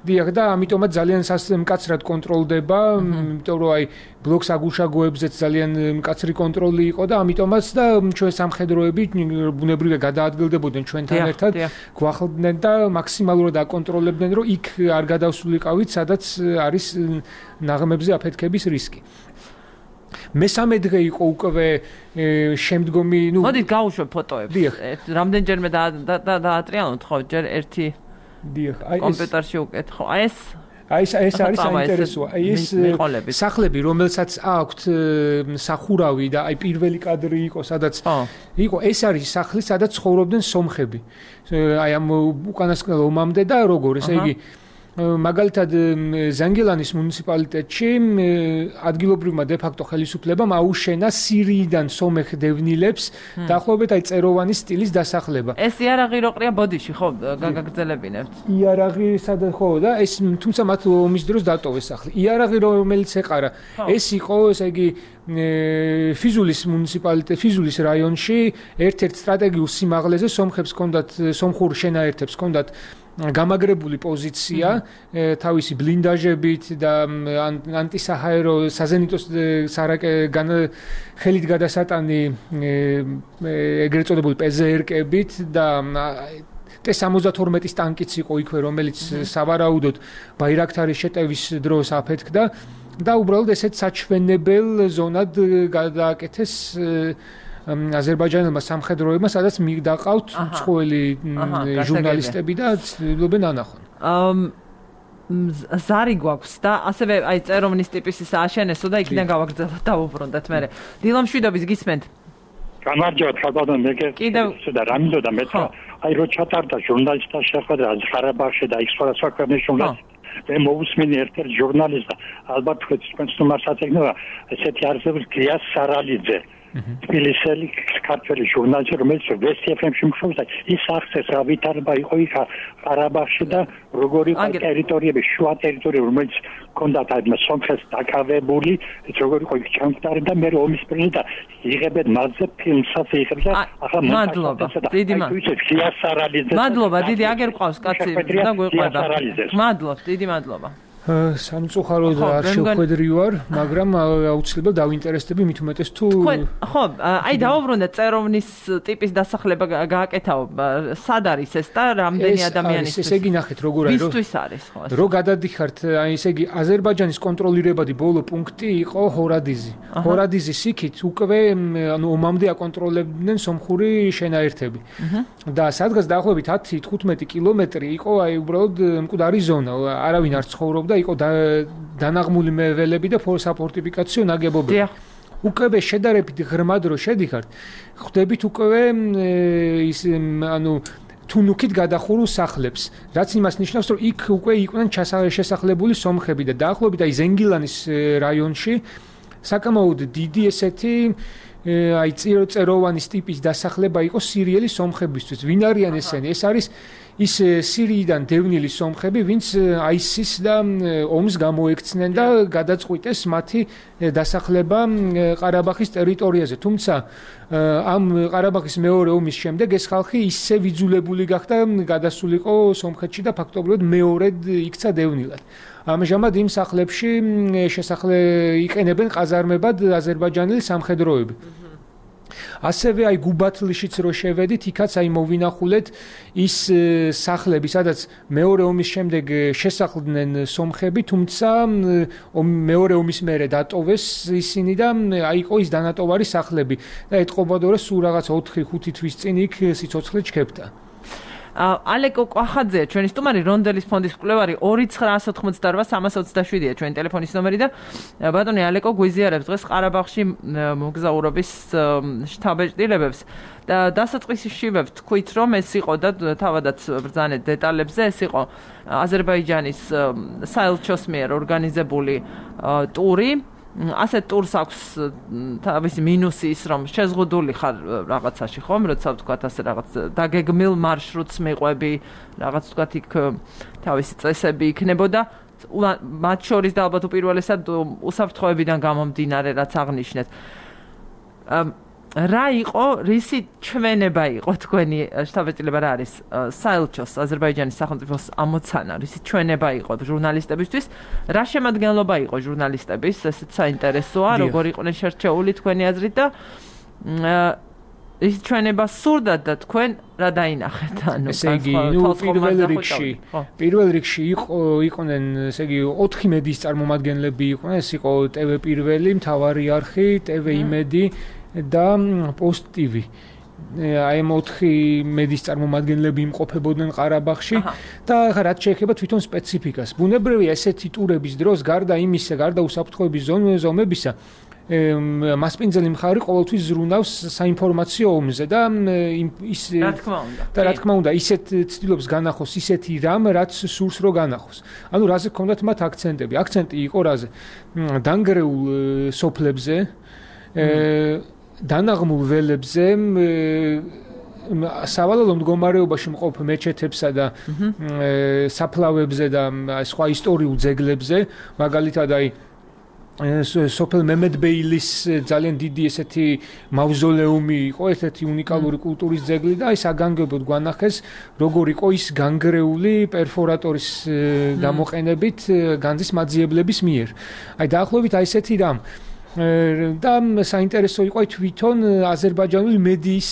დიახ და ამიტომაც ძალიან მკაცრად კონტროლდება, იმიტომ რომ აი ბლოკს აგუშაგოებზეც ძალიან მკაცრი კონტროლი იყო და ამიტომაც და ჩვენ სამხედროები ბუნებრივია გადაადგილდებოდნენ ჩვენთან ერთად, გვახლდნენ და მაქსიმალურად აკონტროლებდნენ, რომ იქ არ გადავსულიყავით, სადაც არის ნაღმებზე აფეთქების რისკი. მესამე დღე იყო უკვე შემდგომი, ნუ მოდით გავუშვებ ფოტოებს. რამდენჯერმე დაატრიალოთ ხო, ჯერ ერთი დიახ, აი ეს კომპიუტერში უკეთო. აი ეს აი ეს ეს არის საინტერესოა. აი ეს სახლები, რომელსაც აქვთ სახურავი და აი პირველი კადრი იყო, სადაც იყო ეს არის სახლი, სადაც ცხოვრობდნენ სომხები. აი ამ უკანასკნელ ომამდე და როგორ, ესე იგი მაგალითად ზანგილანის მუნიციპალიტეტში ადგილობრივმა დე-ფაქტო ხელისუფლებამ აუშენა სირიიდან სომეხ დევნილებს დაახლოებით აი წეროვანის სტილის დასახლება. ეს იარაღი როყრია ბოდიში, ხო, გაგაგრძელებინებთ. იარაღი სადა ხო და ეს თუმცა მათ ომის დროს დატოვეს სახლი. იარაღი რომელიც ეყარა, ეს იყო, ესე იგი ფიზულის მუნიციპალიტეტ ფიზულის რაიონში ერთ-ერთ სტრატეგიულ სიმაღლეზე სომხებს ჰქონდათ სომხურ შენაერთებს ჰქონდათ გამაგრებული პოზიცია თავისი ბლინდაჟებით და ანტისაჰაერო საზენიტო სარაკე ხელით გადასატანი ეგრეთ წოდებული პე-ზე-ერკებით და ტე სამოცდათორმეტის ტანკიც იყო იქვე, რომელიც სავარაუდოდ ბაირაქტარის შეტევის დროს აფეთქდა და უბრალოდ ესეც საჩვენებელ ზონად გადააკეთეს აზერბაიჯანელმა სამხედროებმა, სადაც მიდაყავთ უცხოელი ჟურნალისტები და ცდილობენ ანახონ. ზარი გვაქვს და ასევე აი წეროვნის ტიპის ის აშენესო და იქიდან გავაგრძელოთ და უბრუნდეთ მე. დილო მშვიდობის გისმენთ? გამარჯობა, ხალხო, მეგე და რამინდოდა მე აი რო ჩატარდა ჟურნალისტთა შეხვედრა ყარაბაღში და იქ სხვადასხვა ქვეყნის ჟურნალისტები მე მოусმინე ერთ-ერთ ჟურნალისტს ალბათ თქვენს ნომერსაც ეკნება ესეთი არსებობს გიას სარალიძე თბილისელი ქართველი ჟურნალისტი რომელიც ვესტი ეფ ემში მუშაობს და ის ახსენებს რა ვითარება იყო იქ ყარაბაღში და როგორი იყო ტერიტორიები შუა ტერიტორიები რომელიც ჰქონდათ აი სომხებს დაკავებული როგორი იყო იქ ჩამდგარი და მე ომის პრეზიდენტი და იღებენ მასზე ფილმსაც იღებს და ახლა მადლობა დიდი მადლობა მადლობა დიდი აგერ ყავს კაცი და გვიყვება მადლობა დიდი მადლობა სამწუხაროდ არ შევხვედრი ვარ, მაგრამ აუცილებლად დავინტერესდები მით უმეტეს თუ ხო, აი დაუბრუნდა წეროვნის ტიპის დასახლება გააკეთაო. სად არის ეს და რამდენი ადამიანის? ესე იგი ნახეთ როგორ არის, ვისთვის არის ხო? რო გადადიხართ, აი ესე იგი აზერბაიჯანის კონტროლირებადი ბოლო პუნქტი იყო ჰორადიზი. ჰორადიზის იქით უკვე ანუ ომამდე აკონტროლებდნენ სომხური შენაერთები. და სადღაც დაახლოებით ათი თხუთმეტი კილომეტრი იყო აი უბრალოდ მკვდარი ზონა, არავინ არ ცხოვრობდა და იყო დანაღმული მეველები და საფორტიფიკაციო ნაგებობები. უკვე შედარებით ღრმად რო შედიხართ, ხვდებით უკვე ის ანუ თუნუქით გადახურულ სახლებს, რაც იმას ნიშნავს, რომ იქ უკვე იყვნენ შესახლებული სომხები და დაახლოებით აი ზენგილანის რაიონში საკამაოდ დიდი ესეთი აი წეროვანის ტიპის დასახლება იყო სირიელი სომხებისთვის. ვინ არიან ესენი? ეს არის ის სირიიდან დევნილი სომხები, ვინც აისის და ომს გამოექცნენ და გადაწყვიტეს მათი დასახლება ყარაბაღის ტერიტორიაზე. თუმცა ამ ყარაბაღის მეორე ომის შემდეგ ეს ხალხი ისე ვიძულებული გახდა გადასულიყო სომხეთში და ფაქტობრივად მეორედ იქცა დევნილად. ამჟამად იმ სახლებში შესახლე იყენებენ ყაზარმებად აზერბაიჯანელი სამხედროები. ასევე აი გუბათლიშიც რო შევედით, იქაც აი მოვინახულეთ ის სახლები, სადაც მეორე ომის შემდეგ შესახლდნენ სომხები, თუმცა მეორე ომის მერე დატოვეს ისინი და აი იყო ის დანატოვარი სახლები და ეთყობოდა რომ სულ რაღაც ოთხი ხუთი თვის წინ იქ სიცოცხლე ჩქეფდა. ალეკო ყვახაძე, ჩვენი სტუმარი რონდელის ფონდის მკვლევარი ორი ცხრაასი ოცდაოთხმოცდაორვა სამას ოცდაშვიდია ჩვენი ტელეფონის ნომერი და ბატონი ალეკო გვიზიარებს დღეს ყარაბაღში მოგზაურობის შტაბ-ჭრილებებს და დასაწყისში ვთქვით რომ ეს იყო და თავადაც ბრძანეთ დეტალებზე ეს იყო აზერბაიჯანის საელჩოს მიერ ორგანიზებული ტური ასეთ ტურს აქვს თავისი მინუსი ის რომ შეზღუდული ხარ რაღაცაში ხომ როცა ვთქვათ ასე რაღაც დაგეგმილ მარშრუტს მიყვები რაღაც ვთქვათ იქ თავისი წესები იქნებოდა მათ შორის და ალბათ უპირველესად უსაფრთხოებიდან გამომდინარე რაც აღნიშნეთ რა იყო, რისი ჩვენება იყო თქვენი შტაბ-ბიჭდილება რა არის საელჩოს აზერბაიჯანის სახელმწიფოს ამოცანა, რისი ჩვენება იყო ჟურნალისტებისთვის, რა შემადგენლობა იყო ჟურნალისტების, ესეც საინტერესოა, როგორ იყვნენ შერჩეული თქვენი აზრით და ის ჩვენება სურდათ და თქვენ რა დაინახეთ, ანუ ესე იგი, ნუ პირველ რიგში, პირველ რიგში იყო იყვნენ, ესე იგი, ოთხი მედიის წარმომადგენლები იყვნენ, ეს იყო ტევ პირველი, მთავარი არხი, ტევ იმედი და პოსტ ტივი. აი ამ ოთხი მედიის წარმომადგენლები იმყოფებოდნენ ყარაბაღში და ახლა რაც შეეხება თვითონ სპეციფიკას. ბუნებრივია ესეთი ტურების დროს გარდა იმისა, გარდა უსაფრთხოების ზომებისა, მასპინძელი მხარი ყოველთვის ზრუნავს საინფორმაციო ომზე და ის რა თქმა უნდა და რა თქმა უნდა ისეთ ცდილობს განახოს ისეთი რამ რაც სურს რო განახოს. ანუ რაზე გქონდათ მათ აქცენტები? აქცენტი იყო რაზე? დანგრეულ სოფლებზე, დანაღმულ ველებზე, სავალალო მდგომარეობაში მყოფ მეჩეთებსა და საფლავებზე და სხვა ისტორიულ ძეგლებზე, მაგალითად აი სოფელ მემედბეილის ძალიან დიდი ესეთი მავზოლეუმი იყო, ესეთი უნიკალური კულტურის ძეგლი და აი საგანგებოდ გვანახეს, როგორ იყო ის განგრეული პერფორატორის გამოყენებით განძის მაძიებლების მიერ. აი დაახლოებით აი ესეთი რამ და საინტერესო იყო თვითონ აზერბაიჯანული მედიის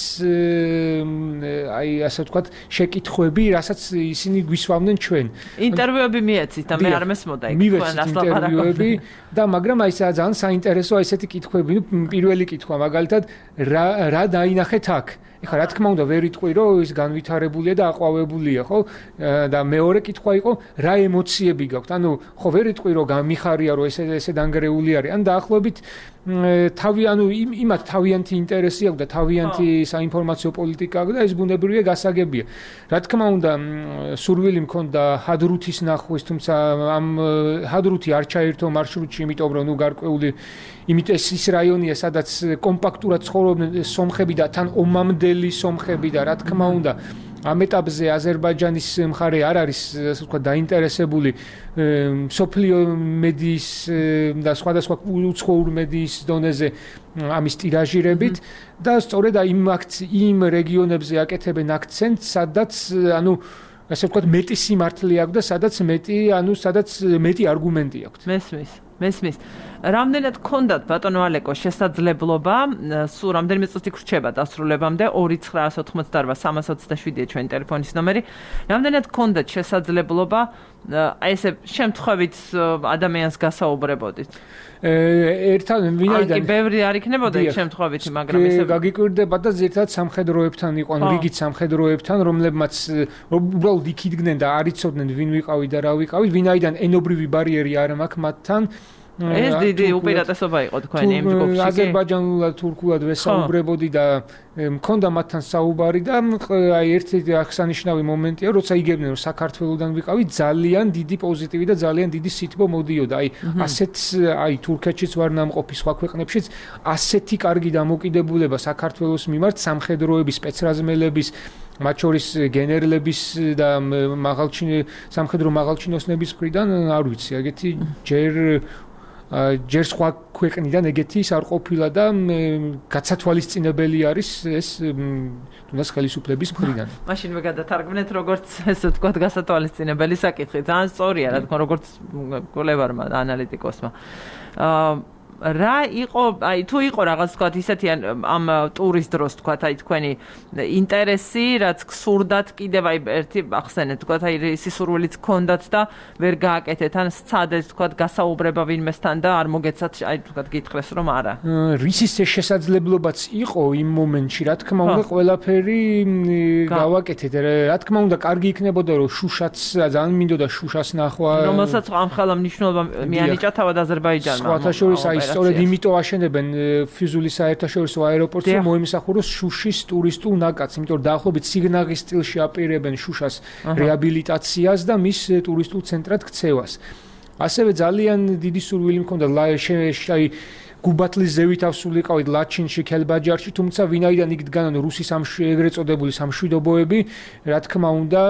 აი ასე ვთქვათ შეკითხვები, რასაც ისინი გვისვამდნენ ჩვენ. ინტერვიუები მიეცით და მე არ მესმოდა იქ თქვენ რას ლაპარაკობთ და მაგრამ აი ძალიან საინტერესოა ესეთი კითხვები. ნუ პირველი კითხვა მაგალითად რა რა დაინახეთ აქ? ეხლა რა თქმა უნდა ვერ იტყვი რომ ის განვითარებულია და აყვავებულია, ხო? და მეორე კითხვა იყო რა ემოციები გაქვთ? ანუ ხო ვერ იტყვი რომ გამიხარია რომ ესე ესე დანგრეული არის. ან დაახლოებით თავი ანუ იმათ თავიანთი ინტერესი აქვს და თავიანთი საინფორმაციო პოლიტიკა აქვს და ეს ბუნებრივია გასაგებია. რა თქმა უნდა სურვილი მქონდა ჰადრუთის ნახვის, თუმცა ამ ჰადრუთი არ ჩაერთო მარშრუტში, იმიტომ რომ ნუ გარკვეული იმიტომ ის რაიონია, სადაც კომპაქტურად ცხოვრობდნენ სომხები და თან ომამდელი სომხები და რა თქმა უნდა ამ ეტაპზე აზერბაიჯანის მხარე არ არის ასე ვთქვათ დაინტერესებული სოფლიო მედიის და სხვადასხვა უცხოურ მედიის დონეზე ამის ტირაჟირებით და სწორედ იმ იმ რეგიონებზე აკეთებენ აქცენტს, სადაც ანუ ასე ვთქვათ მეტი სიმართლე აქვს და სადაც მეტი ანუ სადაც მეტი არგუმენტი აქვს. მესმის მესმის რამდენად გქონდათ ბატონო ალეკო შესაძლებლობა სულ რამდენიმე წუთი გრჩება დასრულებამდე ორი ცხრაას ოთხმოცდაორვა სამას ოცდაშვიდია ჩვენი ტელეფონის ნომერი რამდენად გქონდათ შესაძლებლობა აი ესე შემთხვევით ადამიანს გასაუბრებოდით ერთად ვინაიდან კი ბევრი არ იქნებოდა იქ შემთხვევით მაგრამ ესე გაგიკვირდება და ზირთად სამხედროებთან იყო რიგით სამხედროებთან რომლებმაც უბრალოდ იქ იდგნენ და არ იცოდნენ ვინ ვიყავი და რა ვიყავი ვინაიდან ენობრივი ბარიერი არ მაქვს მათთან ეს დიდი უპირატესობა იყო თქვენი იმ ჯგუფში. აზერბაიჯანულად, თურქულად ვესაუბრებოდი და მქონდა მათთან საუბარი და აი ერთ-ერთი აღსანიშნავი მომენტია, როცა იგებდნენ რომ საქართველოსდან ვიყავი, ძალიან დიდი პოზიტივი და ძალიან დიდი სითბო მოდიოდა. აი ასეთ აი თურქეთშიც ვარ ნამყოფი, სხვა ქვეყნებშიც ასეთი კარგი დამოკიდებულება საქართველოს მიმართ სამხედროების, სპეცრაზმელების მათ შორის გენერლების და მაღალჩინო სამხედრო მაღალჩინოსნების მხრიდან არ ვიცი, ეგეთი ჯერ ჯერ სხვა ქვეყნიდან ეგეთი ის არ ყოფილა და გაცათვალისწინებელი არის ეს თუნდაც ხელისუფლების მხრიდან. მაშინ მე გადათარგმნეთ როგორც ესე ვთქვათ გასათვალისწინებელი საკითხი. ძალიან სწორია რა თქმა როგორც კოლევარმა ანალიტიკოსმა. აა რა იყო, აი თუ იყო რაღაც თქვათ ისეთი ამ ტურის დროს თქვათ აი თქვენი ინტერესი, რაც გსურდათ კიდევ აი ერთი ახსენეთ თქვათ აი ისი სურვილიც გქონდათ და ვერ გააკეთეთ ან სცადეთ თქვათ გასაუბრება ვინმესთან და არ მოგეცათ აი თქვათ გითხრეს რომ არა. რისის შესაძლებლობაც იყო იმ მომენტში, რა თქმა უნდა ყველაფერი გავაკეთეთ. რა თქმა უნდა კარგი იქნებოდა რომ შუშაც ძალიან მინდოდა შუშას ნახვა. რომელსაც ამ ხელა მნიშვნელობა მიანიჭა თავად აზერბაიჯანმა. სხვათა შორის აი სწორედ იმიტომ აშენებენ ფიზულის საერთაშორისო აეროპორტს, რომ მოემსახუროს შუშის ტურისტულ ნაკადს, იმიტომ რომ დაახლოებით სიგნაღის სტილში აპირებენ შუშას რეაბილიტაციას და მის ტურისტულ ცენტრად ქცევას. ასევე ძალიან დიდი სურვილი მქონდა აი გუბათლის ზევით ავსულიყავით ლაჩინში, ქელბაჯარში, თუმცა ვინაიდან იქ დგანან რუსის ეგრეთ წოდებული სამშვიდობოები, რა თქმა უნდა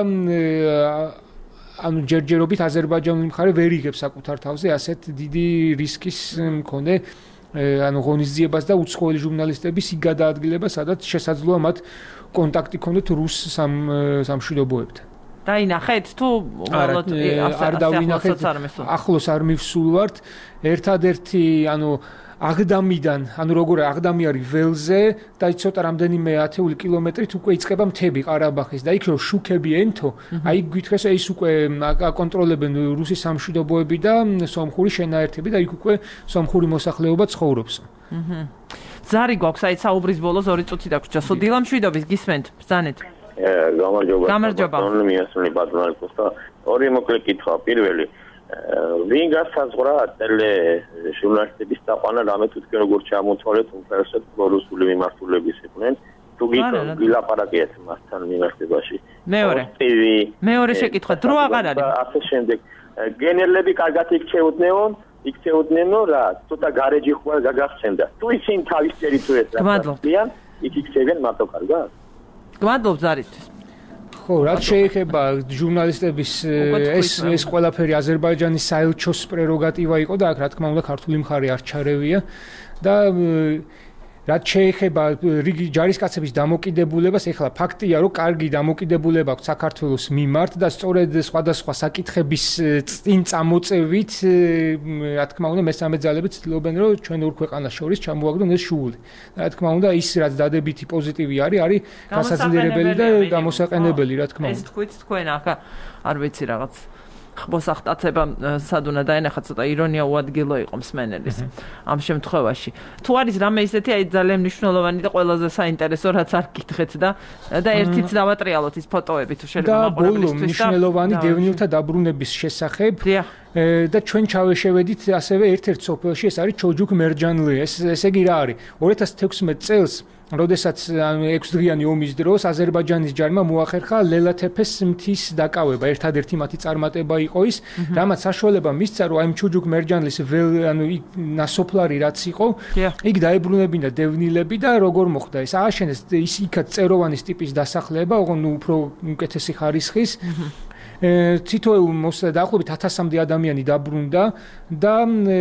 ანუ ჯერჯერობით აზერბაიჯანული მხარე ვერ იღებს საკუთარ თავზე ასეთ დიდი რისკის მქონე ანუ ღონისძიებას და უცხოელი ჟურნალისტების იქ გადაადგილებას, სადაც შესაძლოა მათ კონტაქტი ქონდეთ რუს სამშვიდობოებთან. დაინახეთ თუ უბრალოდ არ დავინახეთ, ახლოს არ მივსულვართ. ერთადერთი ანუ აღდამიდან, ანუ როგორ აღდამი არის ველზე და ცოტა რამდენიმე ათეული კილომეტრით უკვე იწყება მთები ყარაბაღის და იქ რომ შუქები ენთო, აი გითხრეს ის უკვე აკონტროლებენ რუსის სამშვიდობოები და სომხური შენაერთები და იქ უკვე სომხური მოსახლეობა ცხოვრობს. აჰა. ზარი გვაქვს აი საუბრის ბოლოს ორი წუთი დაგვრჩა. სოდილა მშვიდობის გისმენთ, ბრძანეთ. გამარჯობა. გამარჯობა. მიასწრული პატრონალს და ორი მოკლე კითხვა. პირველი ვინ გასაზღვრა ტელე ჟურნალისტების დაყვანა რამე თვითონ როგორ ჩამოთვალეთ უმთავრესად რუსული მიმართულების იყვნენ თუ გილაპარაკეთ მასთან მიმართებაში მეორე მეორე შეკითხვა დრო აღარ არის ასე შემდეგ გენერლები კარგად იქცეოდნენ იქცეოდნენო რა ცოტა გარეჯი ხوار გაგახსენდა თუ ისინი თავის ტერიტორიაზე რაციან იქ იქცევენ მარტო კარგად გმადლობ ზარისთვის ხო, რაც შეეხება ჟურნალისტების ეს ეს ყველაფერი აზერბაიჯანის საელჩოს პრეროგატივა იყო და აქ რა თქმა უნდა ქართული მხარე არ ჩარევია და რაც შეეხება რიგი ჯარისკაცების დამოკიდებულებას, ეხლა ფაქტია, რომ კარგი დამოკიდებულება აქვს საქართველოს მიმართ და სწორედ სხვადასხვა საკითხების წინ წამოწევით, რა თქმა უნდა, მესამე ძალები ცდილობენ, რომ ჩვენ ორ ქვეყანას შორის ჩამოაგდონ ეს შუული. რა თქმა უნდა, ის რაც დადებითი პოზიტივი არის, არის გასაძლიერებელი და გამოსაყენებელი, რა თქმა უნდა. ეს თქვით თქვენ აქ არ ვიცი რაღაც ხბოსახტაცება სადუნა დაენახა ცოტა ირონია უადგილო იყო მსმენელის ამ შემთხვევაში. თუ არის რამე ისეთი აი ძალიან მნიშვნელოვანი და ყველაზე საინტერესო რაც არ გითხეთ და და ერთიც დავატრიალოთ ის ფოტოები თუ შეიძლება მაყურებლისთვის და ბოლო მნიშვნელოვანი დევნილთა დაბრუნების შესახებ და ჩვენ ჩავეშევედით ასევე ერთ-ერთ სოფელში ეს არის ჩოჯუკ მერჯანლი. ეს ესე იგი რა არის? ორი ათას თექვსმეტ წელს როდესაც ექვსდღიანი ომის დროს აზერბაიჯანის ჯარმა მოახერხა ლელათეფეს მთის დაკავება. ერთადერთი მათი წარმატება იყო ის, რამაც საშუალება მისცა, რომ აი ჩოჯუკ მერჯანლის ანუ ნასოფლარი რაც იყო, იქ დაებრუნებინა დევნილები და როგორ მოხდა ეს? ააშენეს ის იქაც წეროვანის ტიპის დასახლება, ოღონდ უფრო უკეთესი ხარისხის. თითოეულ დაახლოებით ათასამდე ადამიანი დაბრუნდა და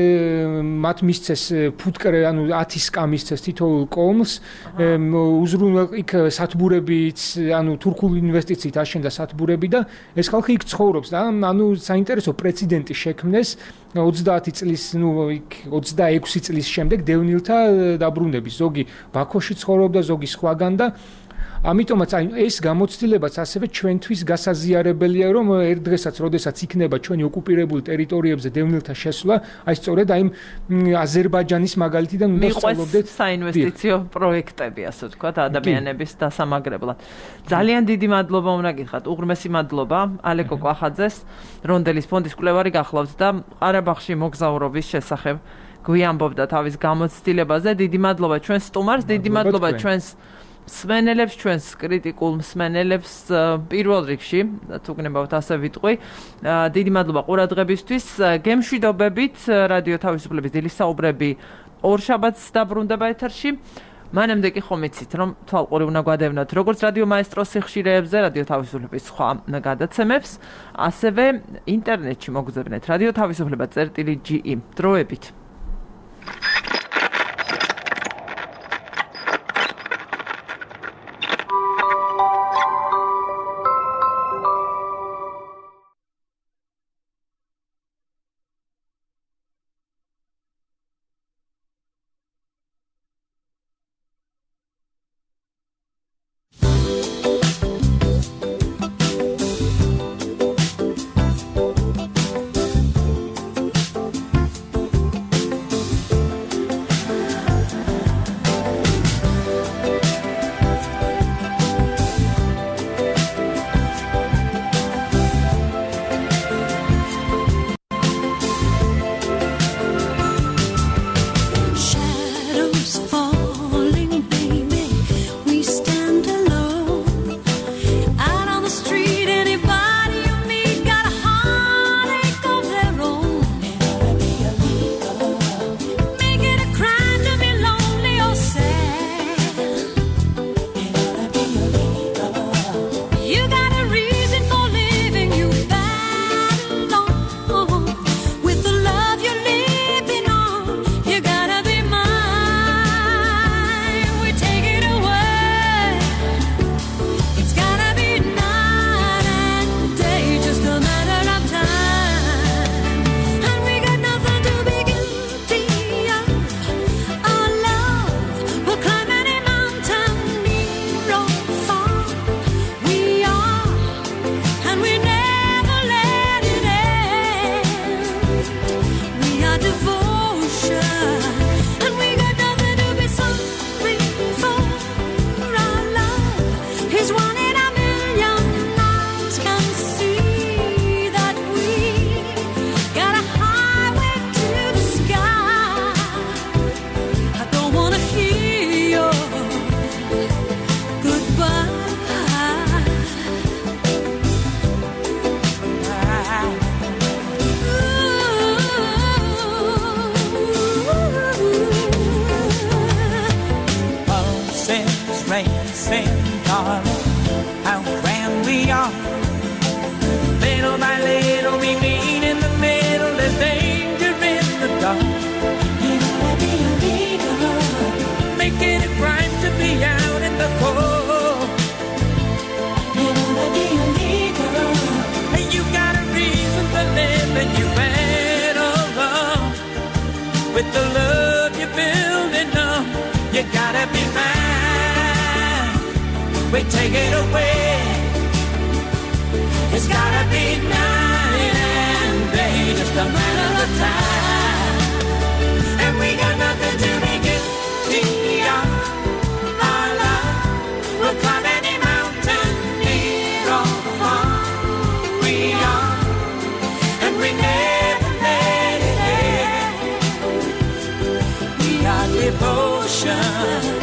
მათ მისცეს ფუტკრე, ანუ ათი სკა მისცეს თითოეულ კომლს, უზრუნვა იქ სათბურებიც, ანუ თურქული ინვესტიციით აშენდა სათბურები და ეს ხალხი იქ ცხოვრობს და ანუ საინტერესო პრეცედენტი შექმნეს ოცდაათი წლის, ნუ იქ ოცდაექვსი წლის შემდეგ დევნილთა დაბრუნების. ზოგი ბაქოში ცხოვრობდა, ზოგი სხვაგან და ამიტომაც აი ეს გამოცდილებაც ასევე ჩვენთვის გასაზიარებელია, რომ ერთ დღესაც, როდესაც იქნება ჩვენი ოკუპირებული ტერიტორიებზე დევნილთა შესვლა, აი სწორედ აი აზერბაიჯანის მაგალითიდან უნდა სწავლობდეთ საინვესტიციო პროექტები, ასე ვთქვათ, ადამიანების დასამაგრებლად. ძალიან დიდი მადლობა უნდა გითხრათ, უღრმესი მადლობა ალეკო კვახაძეს, რონდელის ფონდის კვლევარი გახლავთ და ყარაბაღში მოგზაურობის შესახებ გვიამბობდა თავის გამოცდილებაზე. დიდი მადლობა ჩვენს სტუმარს, დიდი მადლობა ჩვენს მსმენელებს, ჩვენს კრიტიკულ მსმენელებს პირველ რიგში, თუ გნებავთ ასე ვიტყვი. დიდი მადლობა ყურადღებისთვის. გემშვიდობებით, რადიო თავისუფლების დილის საუბრები ორშაბათს დაბრუნდება ეთერში. მანამდე კი ხომ იცით, რომ თვალყური უნდა გვადევნოთ როგორც რადიო მაესტროს სიხშირეებზე, რადიო თავისუფლების სხვა გადაცემებს, ასევე ინტერნეტში მოგზავნეთ რადიო თავისუფლება წერტილი ჯი ი. დროებით. with the love you're building up. You gotta be mine. We take it away. It's gotta be night and day, just a matter of time. And we got nothing to be guilty of. Our love will climb any mountain, near or far. We are, and we never let it end. We are devotion.